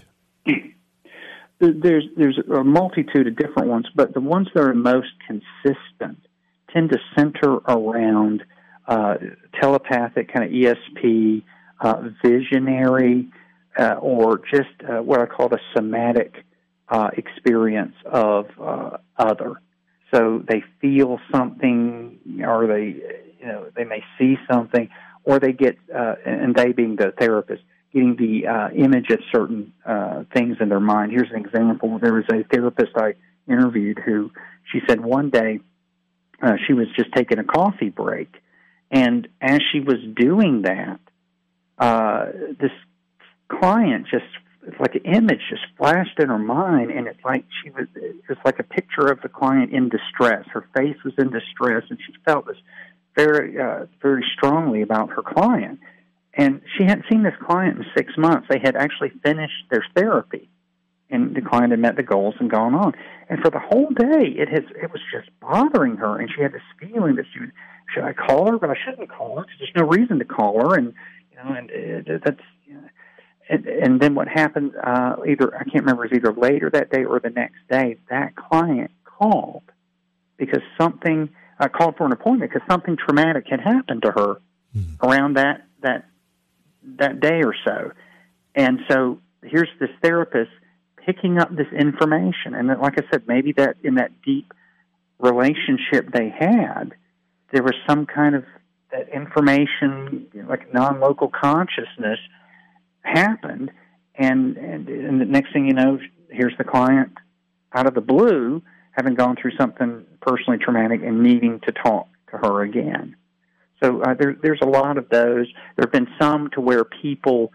There's a multitude of different ones, but the ones that are most consistent tend to center around telepathic, kind of ESP, visionary, or just what I call the somatic experience of other. So they feel something, or they may see something, or they get, and they being the therapist, getting the image of certain things in their mind. Here's an example. There was a therapist I interviewed who, she said one day she was just taking a coffee break, and as she was doing that, this client it's like an image just flashed in her mind, and it's like it's like a picture of the client in distress. Her face was in distress, and she felt this very, very strongly about her client. And she hadn't seen this client in 6 months. They had actually finished their therapy, and the client had met the goals and gone on. And for the whole day, it was just bothering her, and she had this feeling that should I call her? But I shouldn't call her because there's no reason to call her, and that's. And then what happened, either I can't remember, it was either later that day or the next day, that client called because something, called for an appointment because something traumatic had happened to her around that day or so. And so here's this therapist picking up this information. And like I said, maybe that in that deep relationship they had, there was some kind of that information, like non-local consciousness, happened, and the next thing you know, here's the client out of the blue, having gone through something personally traumatic and needing to talk to her again. So there's a lot of those. There have been some to where people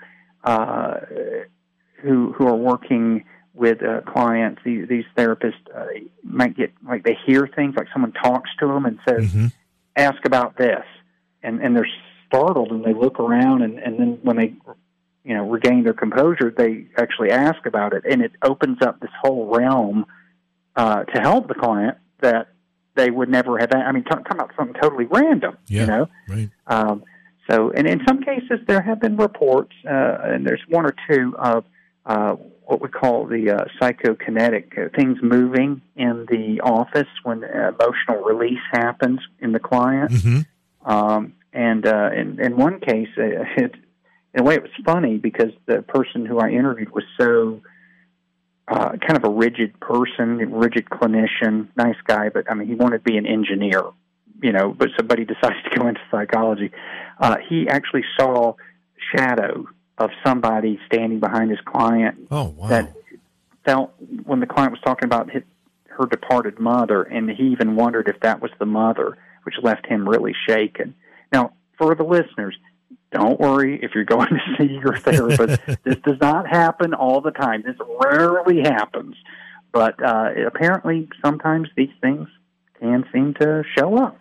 who are working with clients, these therapists might get, like, they hear things, like someone talks to them and says, ask about this, and they're startled and they look around, and then when they regain their composure, they actually ask about it, and it opens up this whole realm to help the client that they would never have. I mean, talk about something totally random, Right. So, and in some cases, there have been reports, and there's one or two of what we call the psychokinetic, things moving in the office when emotional release happens in the client. And in one case, in a way, it was funny because the person who I interviewed was so kind of a rigid person, a rigid clinician, nice guy, but I mean, he wanted to be an engineer, but somebody decides to go into psychology. He actually saw shadow of somebody standing behind his client. Oh, wow. That felt when the client was talking about her departed mother, and he even wondered if that was the mother, which left him really shaken. Now, for the listeners, don't worry if you're going to see your therapist. This does not happen all the time. This rarely happens. But apparently sometimes these things can seem to show up.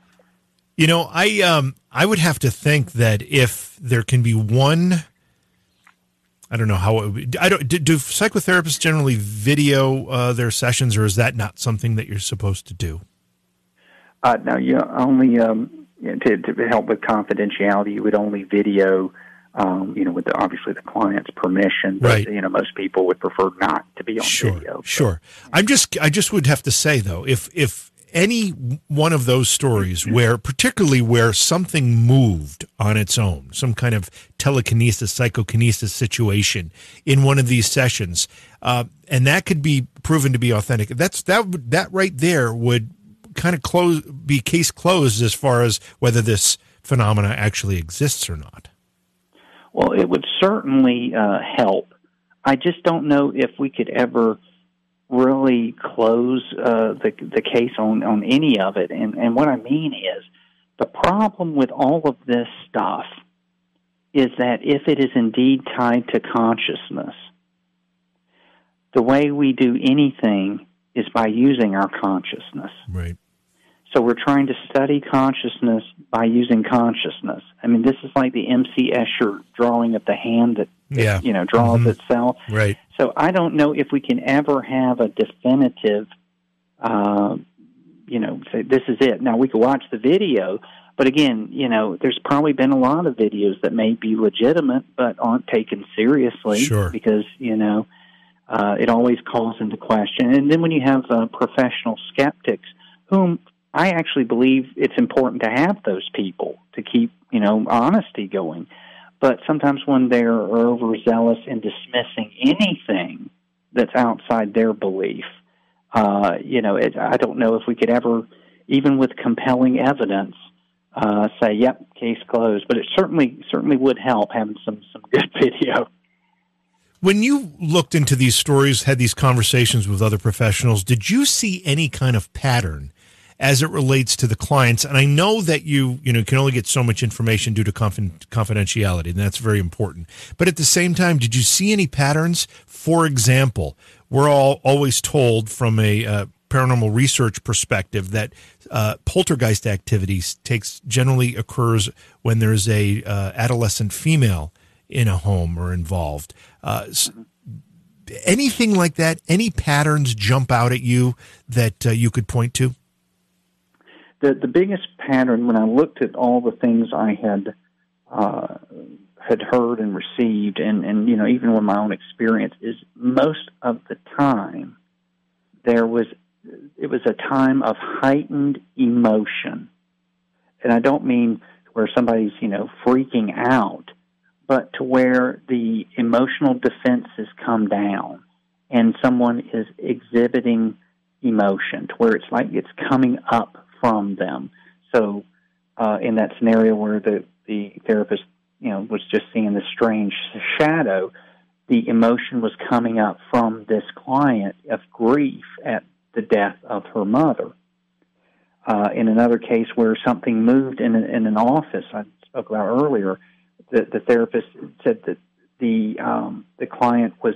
I would have to think that if there can be one I don't know how it would, do psychotherapists generally video their sessions, or is that not something that you're supposed to do? No, you only to help with confidentiality, you would only video, with obviously the client's permission. But, right. Most people would prefer not to be on video. Sure. I just would have to say though, if any one of those stories particularly where something moved on its own, some kind of telekinesis, psychokinesis situation in one of these sessions, and that could be proven to be authentic, that right there would kind of be case closed as far as whether this phenomena actually exists or not. Well, it would certainly help. I just don't know if we could ever really close the case on any of it. And what I mean is, the problem with all of this stuff is that if it is indeed tied to consciousness, the way we do anything is by using our consciousness. Right. So we're trying to study consciousness by using consciousness. I mean, this is like the M.C. Escher drawing of the hand that draws itself. Right. So I don't know if we can ever have a definitive, say this is it. Now, we could watch the video, but again, there's probably been a lot of videos that may be legitimate but aren't taken seriously. Sure. Because, it always calls into question. And then when you have professional skeptics, whom I actually believe it's important to have those people to keep, honesty going. But sometimes when they're overzealous in dismissing anything that's outside their belief, I don't know if we could ever, even with compelling evidence, say, yep, case closed. But it certainly would help having some good video. When you looked into these stories, had these conversations with other professionals, did you see any kind of pattern as it relates to the clients? And I know that you can only get so much information due to confidentiality, and that's very important. But at the same time, did you see any patterns? For example, we're always told from a paranormal research perspective that poltergeist activities generally occurs when there's a adolescent female in a home or involved. Anything like that? Any patterns jump out at you that you could point to? The biggest pattern, when I looked at all the things I had heard and received, and even with my own experience, is most of the time it was a time of heightened emotion, and I don't mean where somebody's freaking out, but to where the emotional defenses come down and someone is exhibiting emotion, to where it's like it's coming up from them. So in that scenario where the therapist was just seeing this strange shadow, the emotion was coming up from this client of grief at the death of her mother. In another case where something moved in an office I spoke about earlier, the therapist said that the client was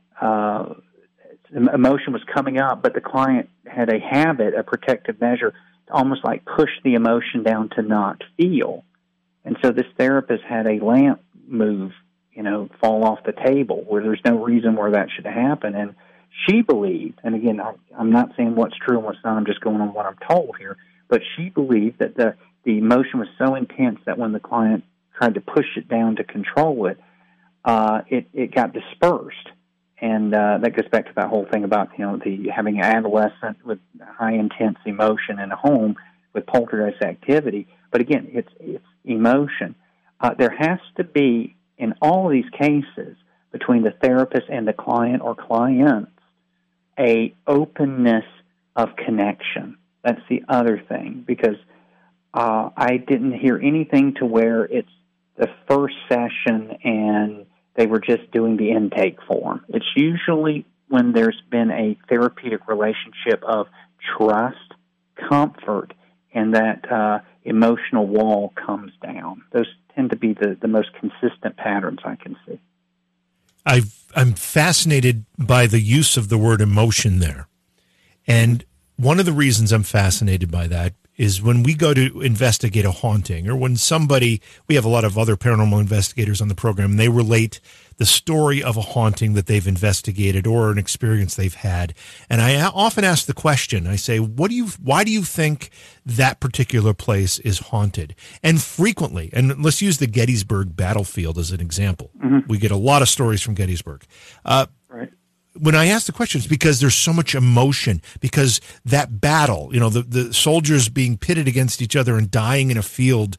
emotion was coming up, but the client had a habit, a protective measure, to almost like push the emotion down to not feel. And so this therapist had a lamp move, fall off the table where there's no reason where that should happen. And she believed, and again, I'm not saying what's true and what's not, I'm just going on what I'm told here, but she believed that the emotion was so intense that when the client tried to push it down to control it, it got dispersed. And that goes back to that whole thing about the having an adolescent with high intense emotion in a home with poltergeist activity. But again, it's emotion. There has to be, in all of these cases, between the therapist and the client or clients, a openness of connection. That's the other thing, because I didn't hear anything to where it's the first session and they were just doing the intake form. It's usually when there's been a therapeutic relationship of trust, comfort, and that emotional wall comes down. Those tend to be the most consistent patterns I can see. I'm fascinated by the use of the word emotion there. And one of the reasons I'm fascinated by that is when we go to investigate a haunting, or when we have a lot of other paranormal investigators on the program, and they relate the story of a haunting that they've investigated or an experience they've had. And I often ask the question, I say, why do you think that particular place is haunted? And frequently, and let's use the Gettysburg battlefield as an example. Mm-hmm. We get a lot of stories from Gettysburg. Right. When I ask the question, it's because there's so much emotion, because that battle, the soldiers being pitted against each other and dying in a field,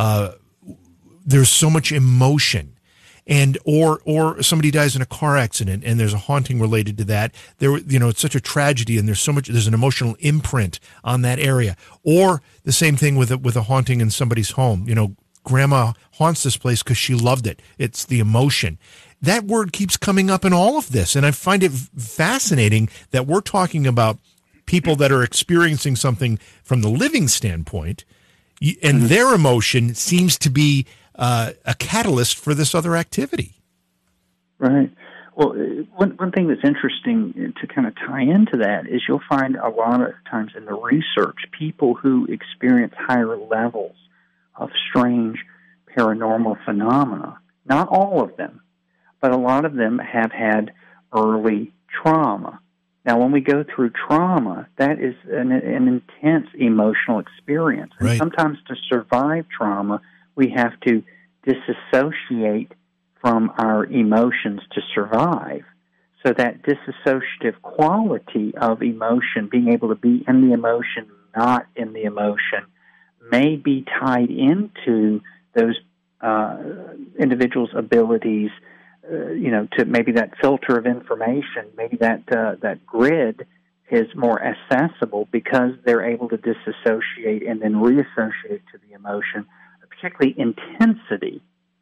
there's so much emotion. And or somebody dies in a car accident and there's a haunting related to that. It's such a tragedy, and there's an emotional imprint on that area. Or the same thing with a haunting in somebody's home. Grandma haunts this place because she loved it. It's the emotion. That word keeps coming up in all of this, and I find it fascinating that we're talking about people that are experiencing something from the living standpoint, and their emotion seems to be a catalyst for this other activity. Right. Well, one thing that's interesting to kind of tie into that is you'll find a lot of times in the research, people who experience higher levels of strange paranormal phenomena, not all of them, but a lot of them have had early trauma. Now, when we go through trauma, that is an intense emotional experience. And right. Sometimes to survive trauma, we have to disassociate from our emotions to survive. So that disassociative quality of emotion, being able to be in the emotion, not in the emotion, may be tied into those individuals' abilities, to maybe that filter of information, maybe that grid is more accessible because they're able to disassociate and then reassociate to the emotion, particularly intensity.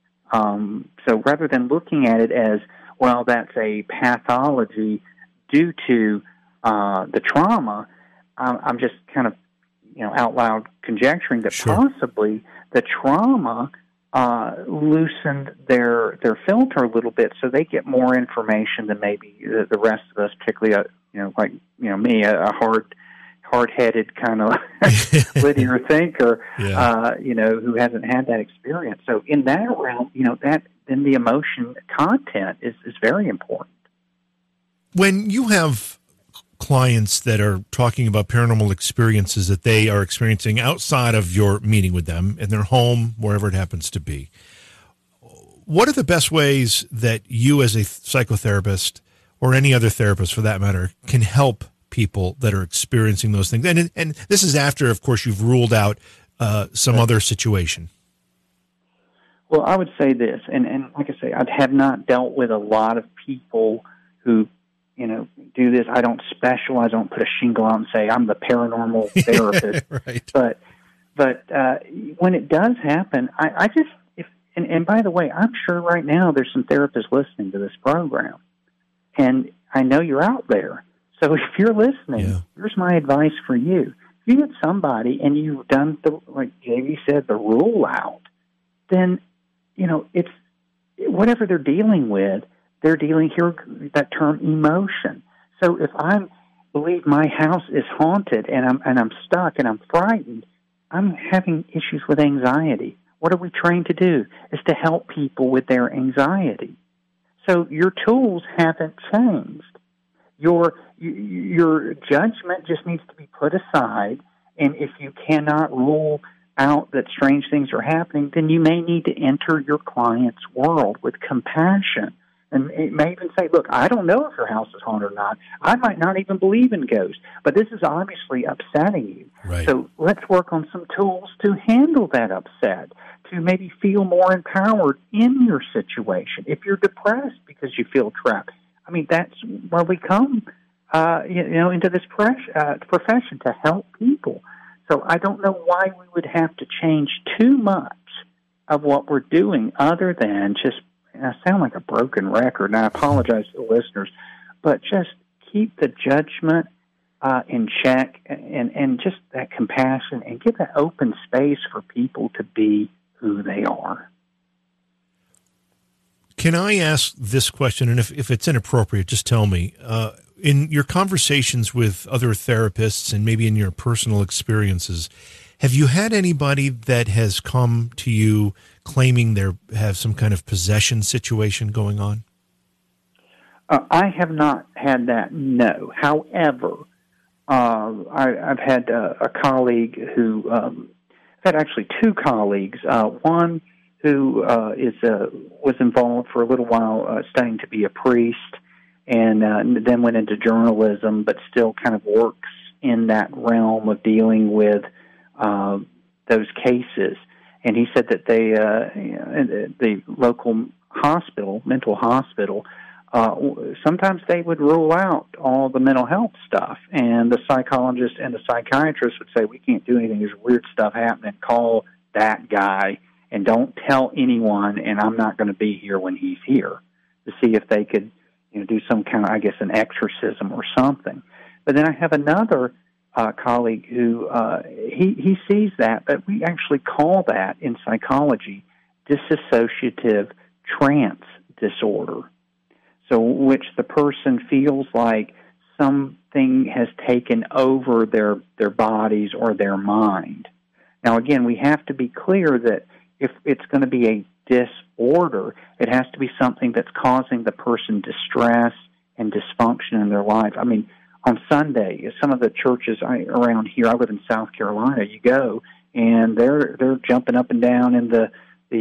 So rather than looking at it as, well, that's a pathology due to the trauma, I'm just kind of, out loud conjecturing that Sure. possibly the trauma loosened their filter a little bit, so they get more information than maybe the rest of us, particularly, me, a hard-headed kind of linear thinker, Yeah. who hasn't had that experience. So in that realm, then the emotion content is very important. When you have clients that are talking about paranormal experiences that they are experiencing outside of your meeting with them in their home, wherever it happens to be, what are the best ways that you as a psychotherapist, or any other therapist for that matter, can help people that are experiencing those things? And this is after, of course, you've ruled out some other situation. Well, I would say this, and like I say, I have not dealt with a lot of people who, do this. I don't specialize. I don't put a shingle on and say I'm the paranormal therapist. Right. But when it does happen, I just, and by the way, I'm sure right now there's some therapists listening to this program, and I know you're out there. So if you're listening, Here's my advice for you. If you get somebody and you've done, like JV said, the rule out, then, it's whatever they're dealing with, they're dealing here, that term emotion. So if I believe my house is haunted and I'm stuck and I'm frightened, I'm having issues with anxiety. What are we trained to do? Is to help people with their anxiety. So your tools haven't changed. Your judgment just needs to be put aside, and if you cannot rule out that strange things are happening, then you may need to enter your client's world with compassion. And it may even say, look, I don't know if your house is haunted or not. I might not even believe in ghosts, but this is obviously upsetting you. Right. So let's work on some tools to handle that upset, to maybe feel more empowered in your situation. If you're depressed because you feel trapped, that's where we come, into this profession to help people. So I don't know why we would have to change too much of what we're doing other than just, and I sound like a broken record, and I apologize to the listeners, but just keep the judgment in check and just that compassion and give that open space for people to be who they are. Can I ask this question, and if it's inappropriate, just tell me. in your conversations with other therapists and maybe in your personal experiences, have you had anybody that has come to you claiming they have some kind of possession situation going on? I have not had that, no. However, I've had a colleague who, I've had actually two colleagues. One who was involved for a little while studying to be a priest, and then went into journalism, but still kind of works in that realm of dealing with those cases. And he said that the local hospital, mental hospital, sometimes they would rule out all the mental health stuff, and the psychologist and the psychiatrist would say, we can't do anything, there's weird stuff happening, call that guy, and don't tell anyone, and I'm not going to be here when he's here, to see if they could do some kind of, I guess, an exorcism or something. But then I have another colleague who he sees that, but we actually call that in psychology dissociative trance disorder. So which the person feels like something has taken over their bodies or their mind. Now, again, we have to be clear that if it's going to be a disorder, it has to be something that's causing the person distress and dysfunction in their life. I mean, on Sunday, some of the churches around here, I live in South Carolina, you go, and they're jumping up and down in the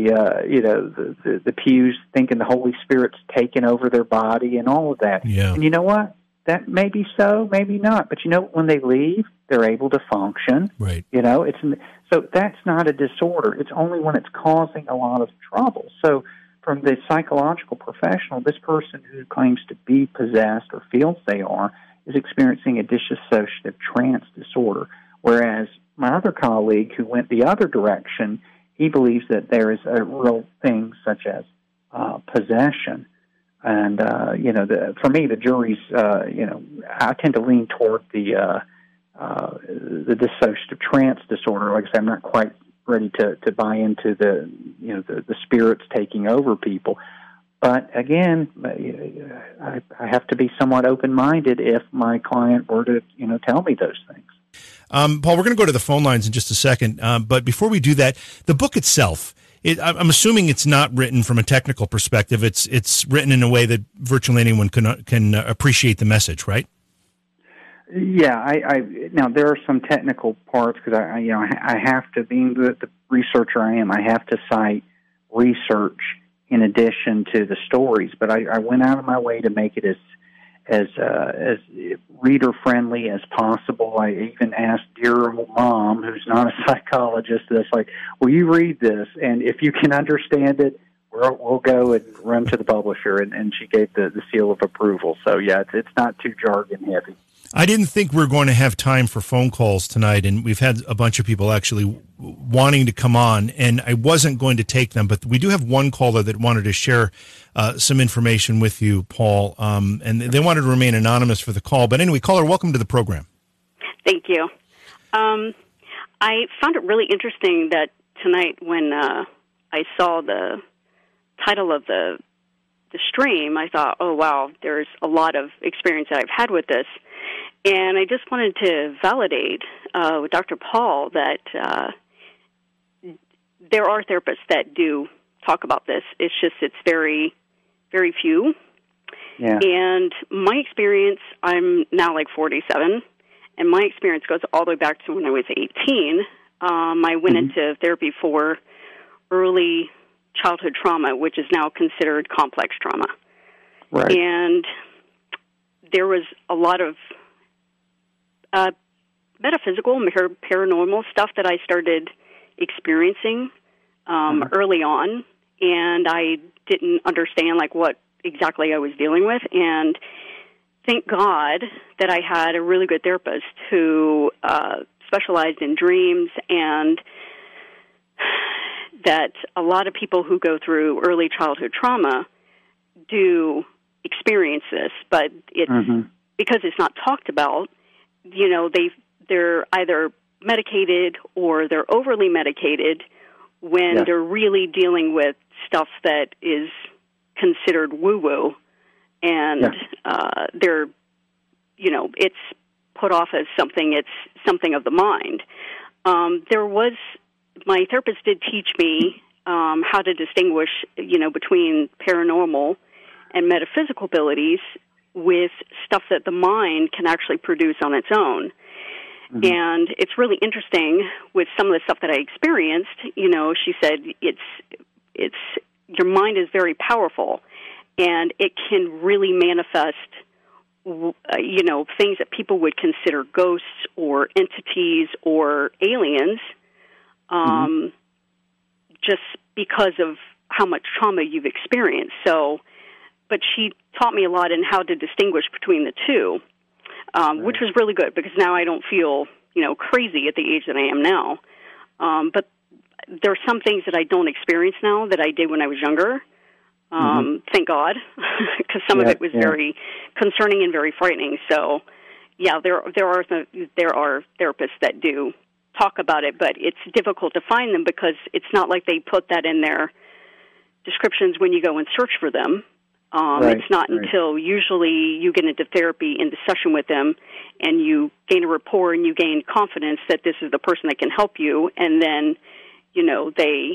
pews, thinking the Holy Spirit's taking over their body and all of that. Yeah. And you know what? That may be so, maybe not. But when they leave, they're able to function. Right. So that's not a disorder. It's only when it's causing a lot of trouble. So from the psychological professional, this person who claims to be possessed or feels they are is experiencing a dissociative trance disorder. Whereas my other colleague who went the other direction, he believes that there is a real thing such as possession. And, for me, the jury's, I tend to lean toward the dissociative trance disorder. Like I said, I'm not quite ready to buy into the spirits taking over people. But again, I have to be somewhat open-minded if my client were to, tell me those things. Paul, we're going to go to the phone lines in just a second. But before we do that, the book itself, I'm assuming it's not written from a technical perspective. It's written in a way that virtually anyone can appreciate the message, right? Yeah, now there are some technical parts because I have to, being the researcher I am, I have to cite research in addition to the stories. But I went out of my way to make it as reader friendly as possible. I even asked dear mom, who's not a psychologist, that's like, will you read this? And if you can understand it, we'll go and run to the publisher. And she gave the seal of approval. So yeah, it's not too jargon heavy. I didn't think we were going to have time for phone calls tonight, and we've had a bunch of people actually wanting to come on, and I wasn't going to take them, but we do have one caller that wanted to share some information with you, Paul, and they wanted to remain anonymous for the call. But anyway, caller, welcome to the program. Thank you. I found it really interesting that tonight when I saw the title of the stream, I thought, oh, wow, there's a lot of experience that I've had with this. And I just wanted to validate with Dr. Paul that there are therapists that do talk about this. It's just it's very, very few. Yeah. And my experience, I'm now like 47, and my experience goes all the way back to when I was 18. I went into therapy for early childhood trauma, which is now considered complex trauma. Right. And there was a lot of metaphysical, paranormal stuff that I started experiencing early on, and I didn't understand like what exactly I was dealing with. And thank God that I had a really good therapist who specialized in dreams, and that a lot of people who go through early childhood trauma do experience this, but it's because it's not talked about. They're either medicated or they're overly medicated when they're really dealing with stuff that is considered woo-woo, and they're it's put off as something. It's something of the mind. My therapist did teach me how to distinguish, between paranormal and metaphysical abilities with stuff that the mind can actually produce on its own. Mm-hmm. And it's really interesting with some of the stuff that I experienced. She said it's your mind is very powerful, and it can really manifest, things that people would consider ghosts or entities or aliens, just because of how much trauma you've experienced. But she taught me a lot in how to distinguish between the two, which was really good because now I don't feel, crazy at the age that I am now. But there are some things that I don't experience now that I did when I was younger. Thank God, because some of it was very concerning and very frightening. So, there are therapists that do talk about it, but it's difficult to find them because it's not like they put that in their descriptions when you go and search for them. It's not until usually you get into therapy, into session with them, and you gain a rapport and you gain confidence that this is the person that can help you, and then, they,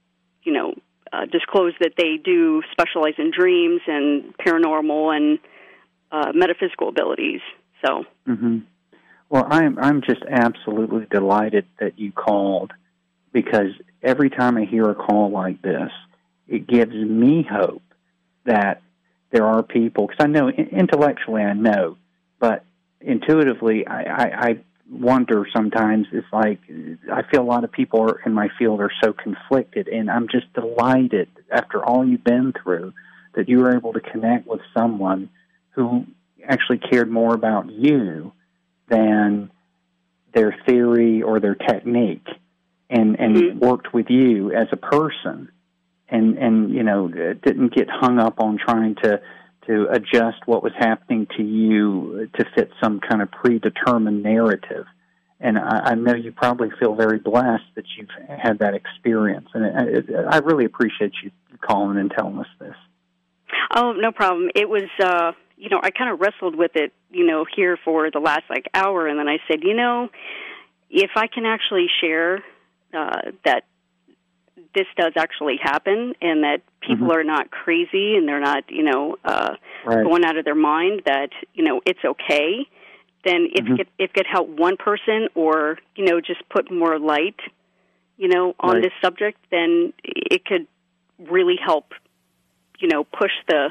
disclose that they do specialize in dreams and paranormal and metaphysical abilities. So, Well, I'm just absolutely delighted that you called, because every time I hear a call like this, it gives me hope that there are people, because I know intellectually I know, but intuitively I wonder sometimes. It's like I feel a lot of people in my field are so conflicted, and I'm just delighted after all you've been through that you were able to connect with someone who actually cared more about you than their theory or their technique, and worked with you as a person. And didn't get hung up on trying to adjust what was happening to you to fit some kind of predetermined narrative. And I know you probably feel very blessed that you've had that experience. And I really appreciate you calling and telling us this. Oh, no problem. It was, I kind of wrestled with it, here for the last hour, and then I said, if I can actually share that this does actually happen, and that people are not crazy, and they're not, going out of their mind, that, it's okay, then if it could help one person or, just put more light, on this subject, then it could really help, push the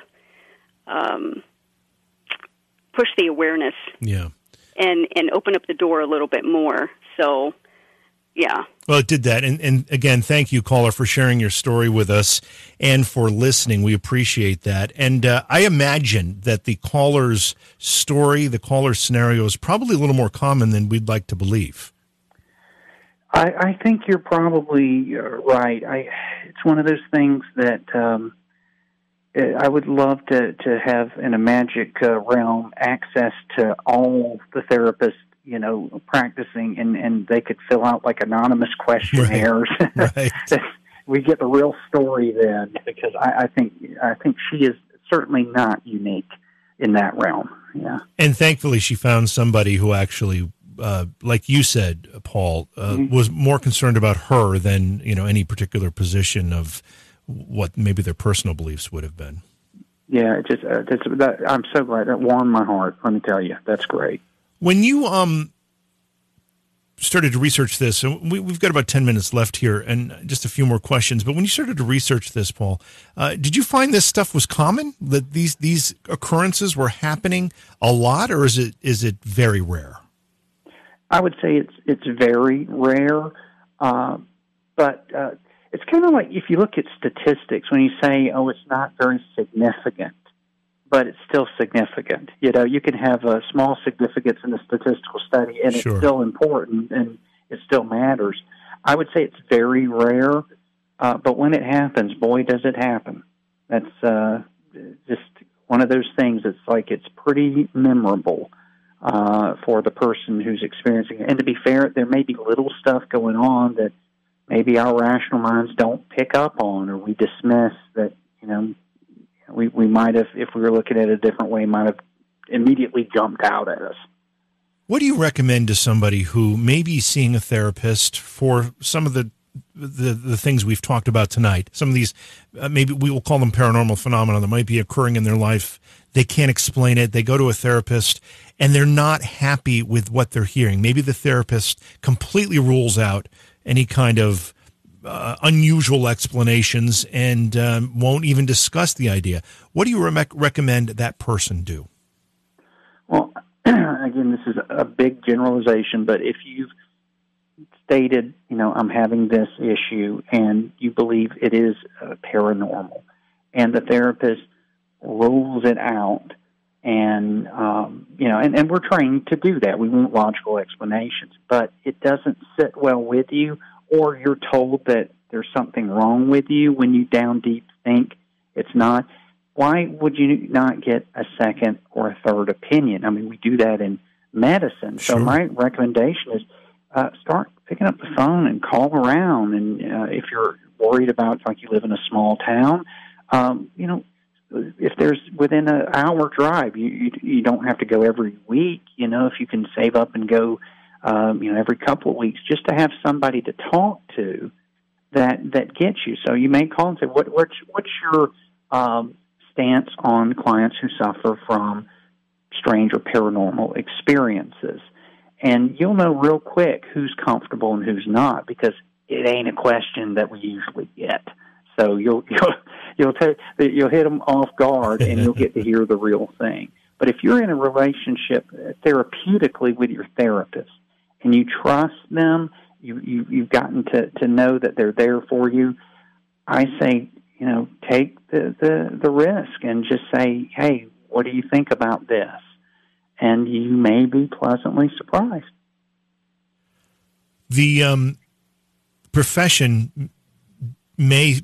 awareness. Yeah. And open up the door a little bit more. So, yeah. Well, it did that. And again, thank you, caller, for sharing your story with us and for listening. We appreciate that. And I imagine that the caller's story, the caller's scenario is probably a little more common than we'd like to believe. I think you're probably right. It's one of those things that I would love to have in a magic realm access to all the therapists, practicing, and they could fill out anonymous questionnaires. Right. We get the real story then, because I think she is certainly not unique in that realm. Yeah. And thankfully she found somebody who actually, like you said, Paul, was more concerned about her than, any particular position of what maybe their personal beliefs would have been. Yeah, I'm so glad. That warmed my heart, let me tell you. That's great. When you started to research this, and we've got about 10 minutes left here and just a few more questions, but when you started to research this, Paul, did you find this stuff was common, that these occurrences were happening a lot, or is it very rare? I would say it's very rare, but it's kind of like if you look at statistics, when you say, it's not very significant, but it's still significant. You can have a small significance in the statistical study, and Sure. It's still important, and it still matters. I would say it's very rare, but when it happens, boy, does it happen. That's just one of those things. It's pretty memorable for the person who's experiencing it. And to be fair, there may be little stuff going on that maybe our rational minds don't pick up on, or we dismiss that, we might have, if we were looking at it a different way, might have immediately jumped out at us. What do you recommend to somebody who may be seeing a therapist for some of the things we've talked about tonight? Some of these, maybe we will call them paranormal phenomena that might be occurring in their life. They can't explain it. They go to a therapist and they're not happy with what they're hearing. Maybe the therapist completely rules out any kind of unusual explanations and won't even discuss the idea. What do you recommend that person do? Well, again, this is a big generalization, but if you've stated, I'm having this issue and you believe it is paranormal, and the therapist rules it out, and, and we're trained to do that. We want logical explanations, but it doesn't sit well with you, or you're told that there's something wrong with you when you down deep think it's not. Why would you not get a second or a third opinion? I mean, we do that in medicine. Sure. So my recommendation is start picking up the phone and call around. And if you're worried about, like you live in a small town, if there's within an hour drive, you don't have to go every week. If you can save up and go, every couple of weeks, just to have somebody to talk to that gets you. So you may call and say, what's your stance on clients who suffer from strange or paranormal experiences? And you'll know real quick who's comfortable and who's not, because it ain't a question that we usually get. So you'll hit them off guard, and you'll get to hear the real thing. But if you're in a relationship therapeutically with your therapist and you trust them, you've gotten to know that they're there for you, I say, take the risk and just say, hey, what do you think about this? And you may be pleasantly surprised. The profession may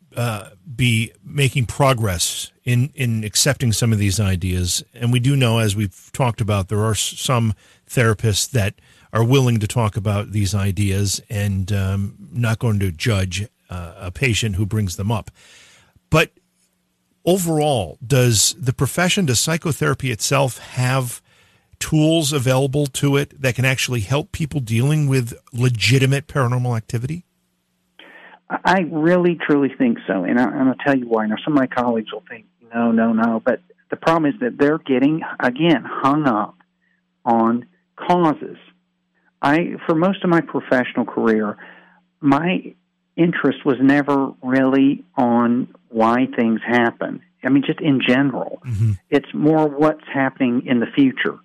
be making progress in accepting some of these ideas. And we do know, as we've talked about, there are some therapists that are willing to talk about these ideas and not going to judge a patient who brings them up. But overall, does psychotherapy itself have tools available to it that can actually help people dealing with legitimate paranormal activity? I really, truly think so, and I'm going to tell you why. Now, some of my colleagues will think, no, but the problem is that they're getting, again, hung up on causes. For most of my professional career, my interest was never really on why things happen. I mean, just in general. Mm-hmm. It's more what's happening in the future.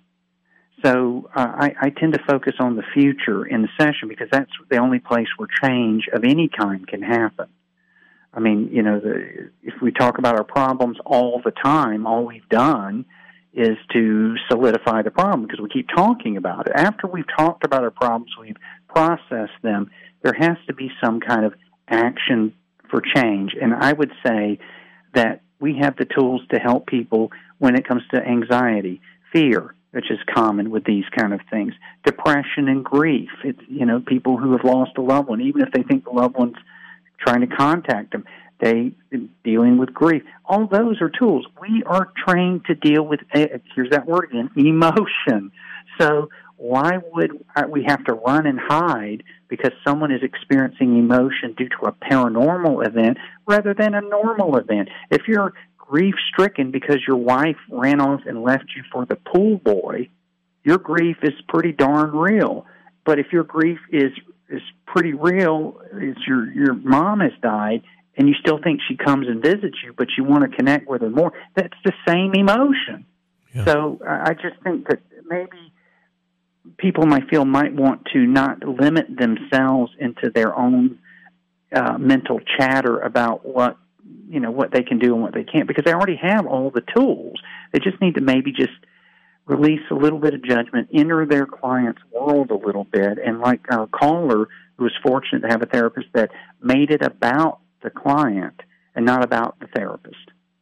So I tend to focus on the future in the session because that's the only place where change of any kind can happen. I mean, if we talk about our problems all the time, all we've done is to solidify the problem because we keep talking about it. After we've talked about our problems, we've processed them, there has to be some kind of action for change. And I would say that we have the tools to help people when it comes to anxiety, fear, which is common with these kind of things, depression and grief. It's, people who have lost a loved one, even if they think the loved one's trying to contact them, they dealing with grief. All those are tools. We are trained to deal with, here's that word again, emotion. So why would we have to run and hide because someone is experiencing emotion due to a paranormal event rather than a normal event? If you're grief-stricken because your wife ran off and left you for the pool boy, your grief is pretty darn real. But if your grief is pretty real, it's your mom has died, and you still think she comes and visits you, but you want to connect with her more, that's the same emotion. Yeah. So I just think that maybe people might want to not limit themselves into their own mental chatter about what they can do and what they can't, because they already have all the tools. They just need to maybe just release a little bit of judgment, enter their client's world a little bit, and like our caller, who was fortunate to have a therapist that made it about the client and not about the therapist.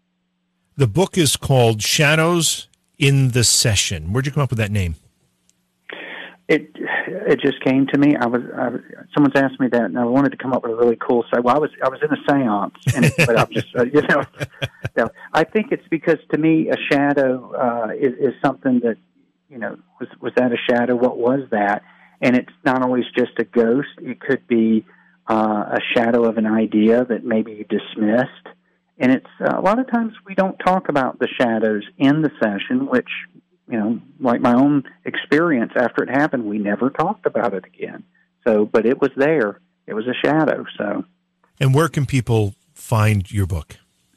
The book is called Shadows in the Session. Where'd you come up with that name? It just came to me. Someone's asked me that, and I wanted to come up with a really cool site. Well, I was in a seance, but I'm just I think it's because to me a shadow is something that was that a shadow? What was that? And it's not always just a ghost. It could be a shadow of an idea that maybe you dismissed. And it's a lot of times we don't talk about the shadows in the session, which, like my own experience after it happened, we never talked about it again. So, but it was there. It was a shadow. So, and where can people find your book?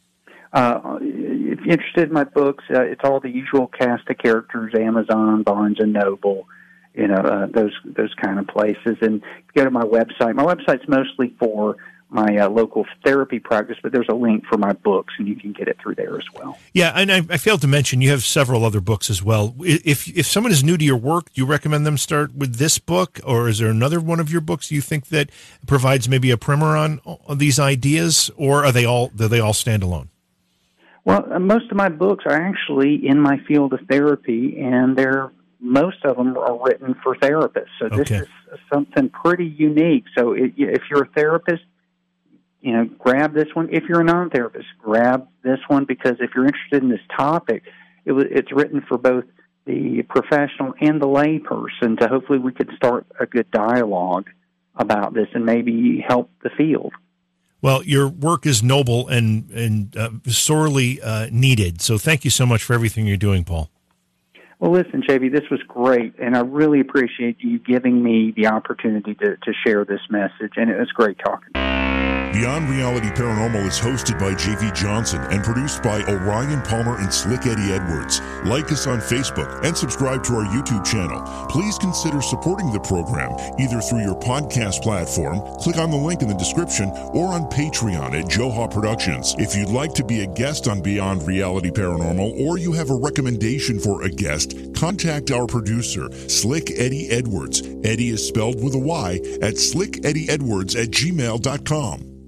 If you're interested in my books, it's all the usual cast of characters: Amazon, Barnes and Noble, those kind of places. And go to my website. My website's mostly for my local therapy practice, but there's a link for my books, and you can get it through there as well. Yeah, and I failed to mention you have several other books as well. If someone is new to your work, do you recommend them start with this book, or is there another one of your books you think that provides maybe a primer on these ideas, or do they all stand alone? Well, most of my books are actually in my field of therapy, and most of them are written for therapists. So this is something pretty unique. So if you're a therapist, grab this one. If you're a non-therapist, grab this one, because if you're interested in this topic, it's written for both the professional and the lay person to hopefully we could start a good dialogue about this and maybe help the field. Well, your work is noble and sorely needed. So thank you so much for everything you're doing, Paul. Well, listen, JB, this was great, and I really appreciate you giving me the opportunity to share this message, and it was great talking. Beyond Reality Paranormal is hosted by J.V. Johnson and produced by Orion Palmer and Slick Eddie Edwards. Like us on Facebook and subscribe to our YouTube channel. Please consider supporting the program either through your podcast platform, click on the link in the description, or on Patreon at Joha Productions. If you'd like to be a guest on Beyond Reality Paranormal, or you have a recommendation for a guest, contact our producer, Slick Eddie Edwards. Eddie is spelled with a Y at slickeddieedwards@gmail.com.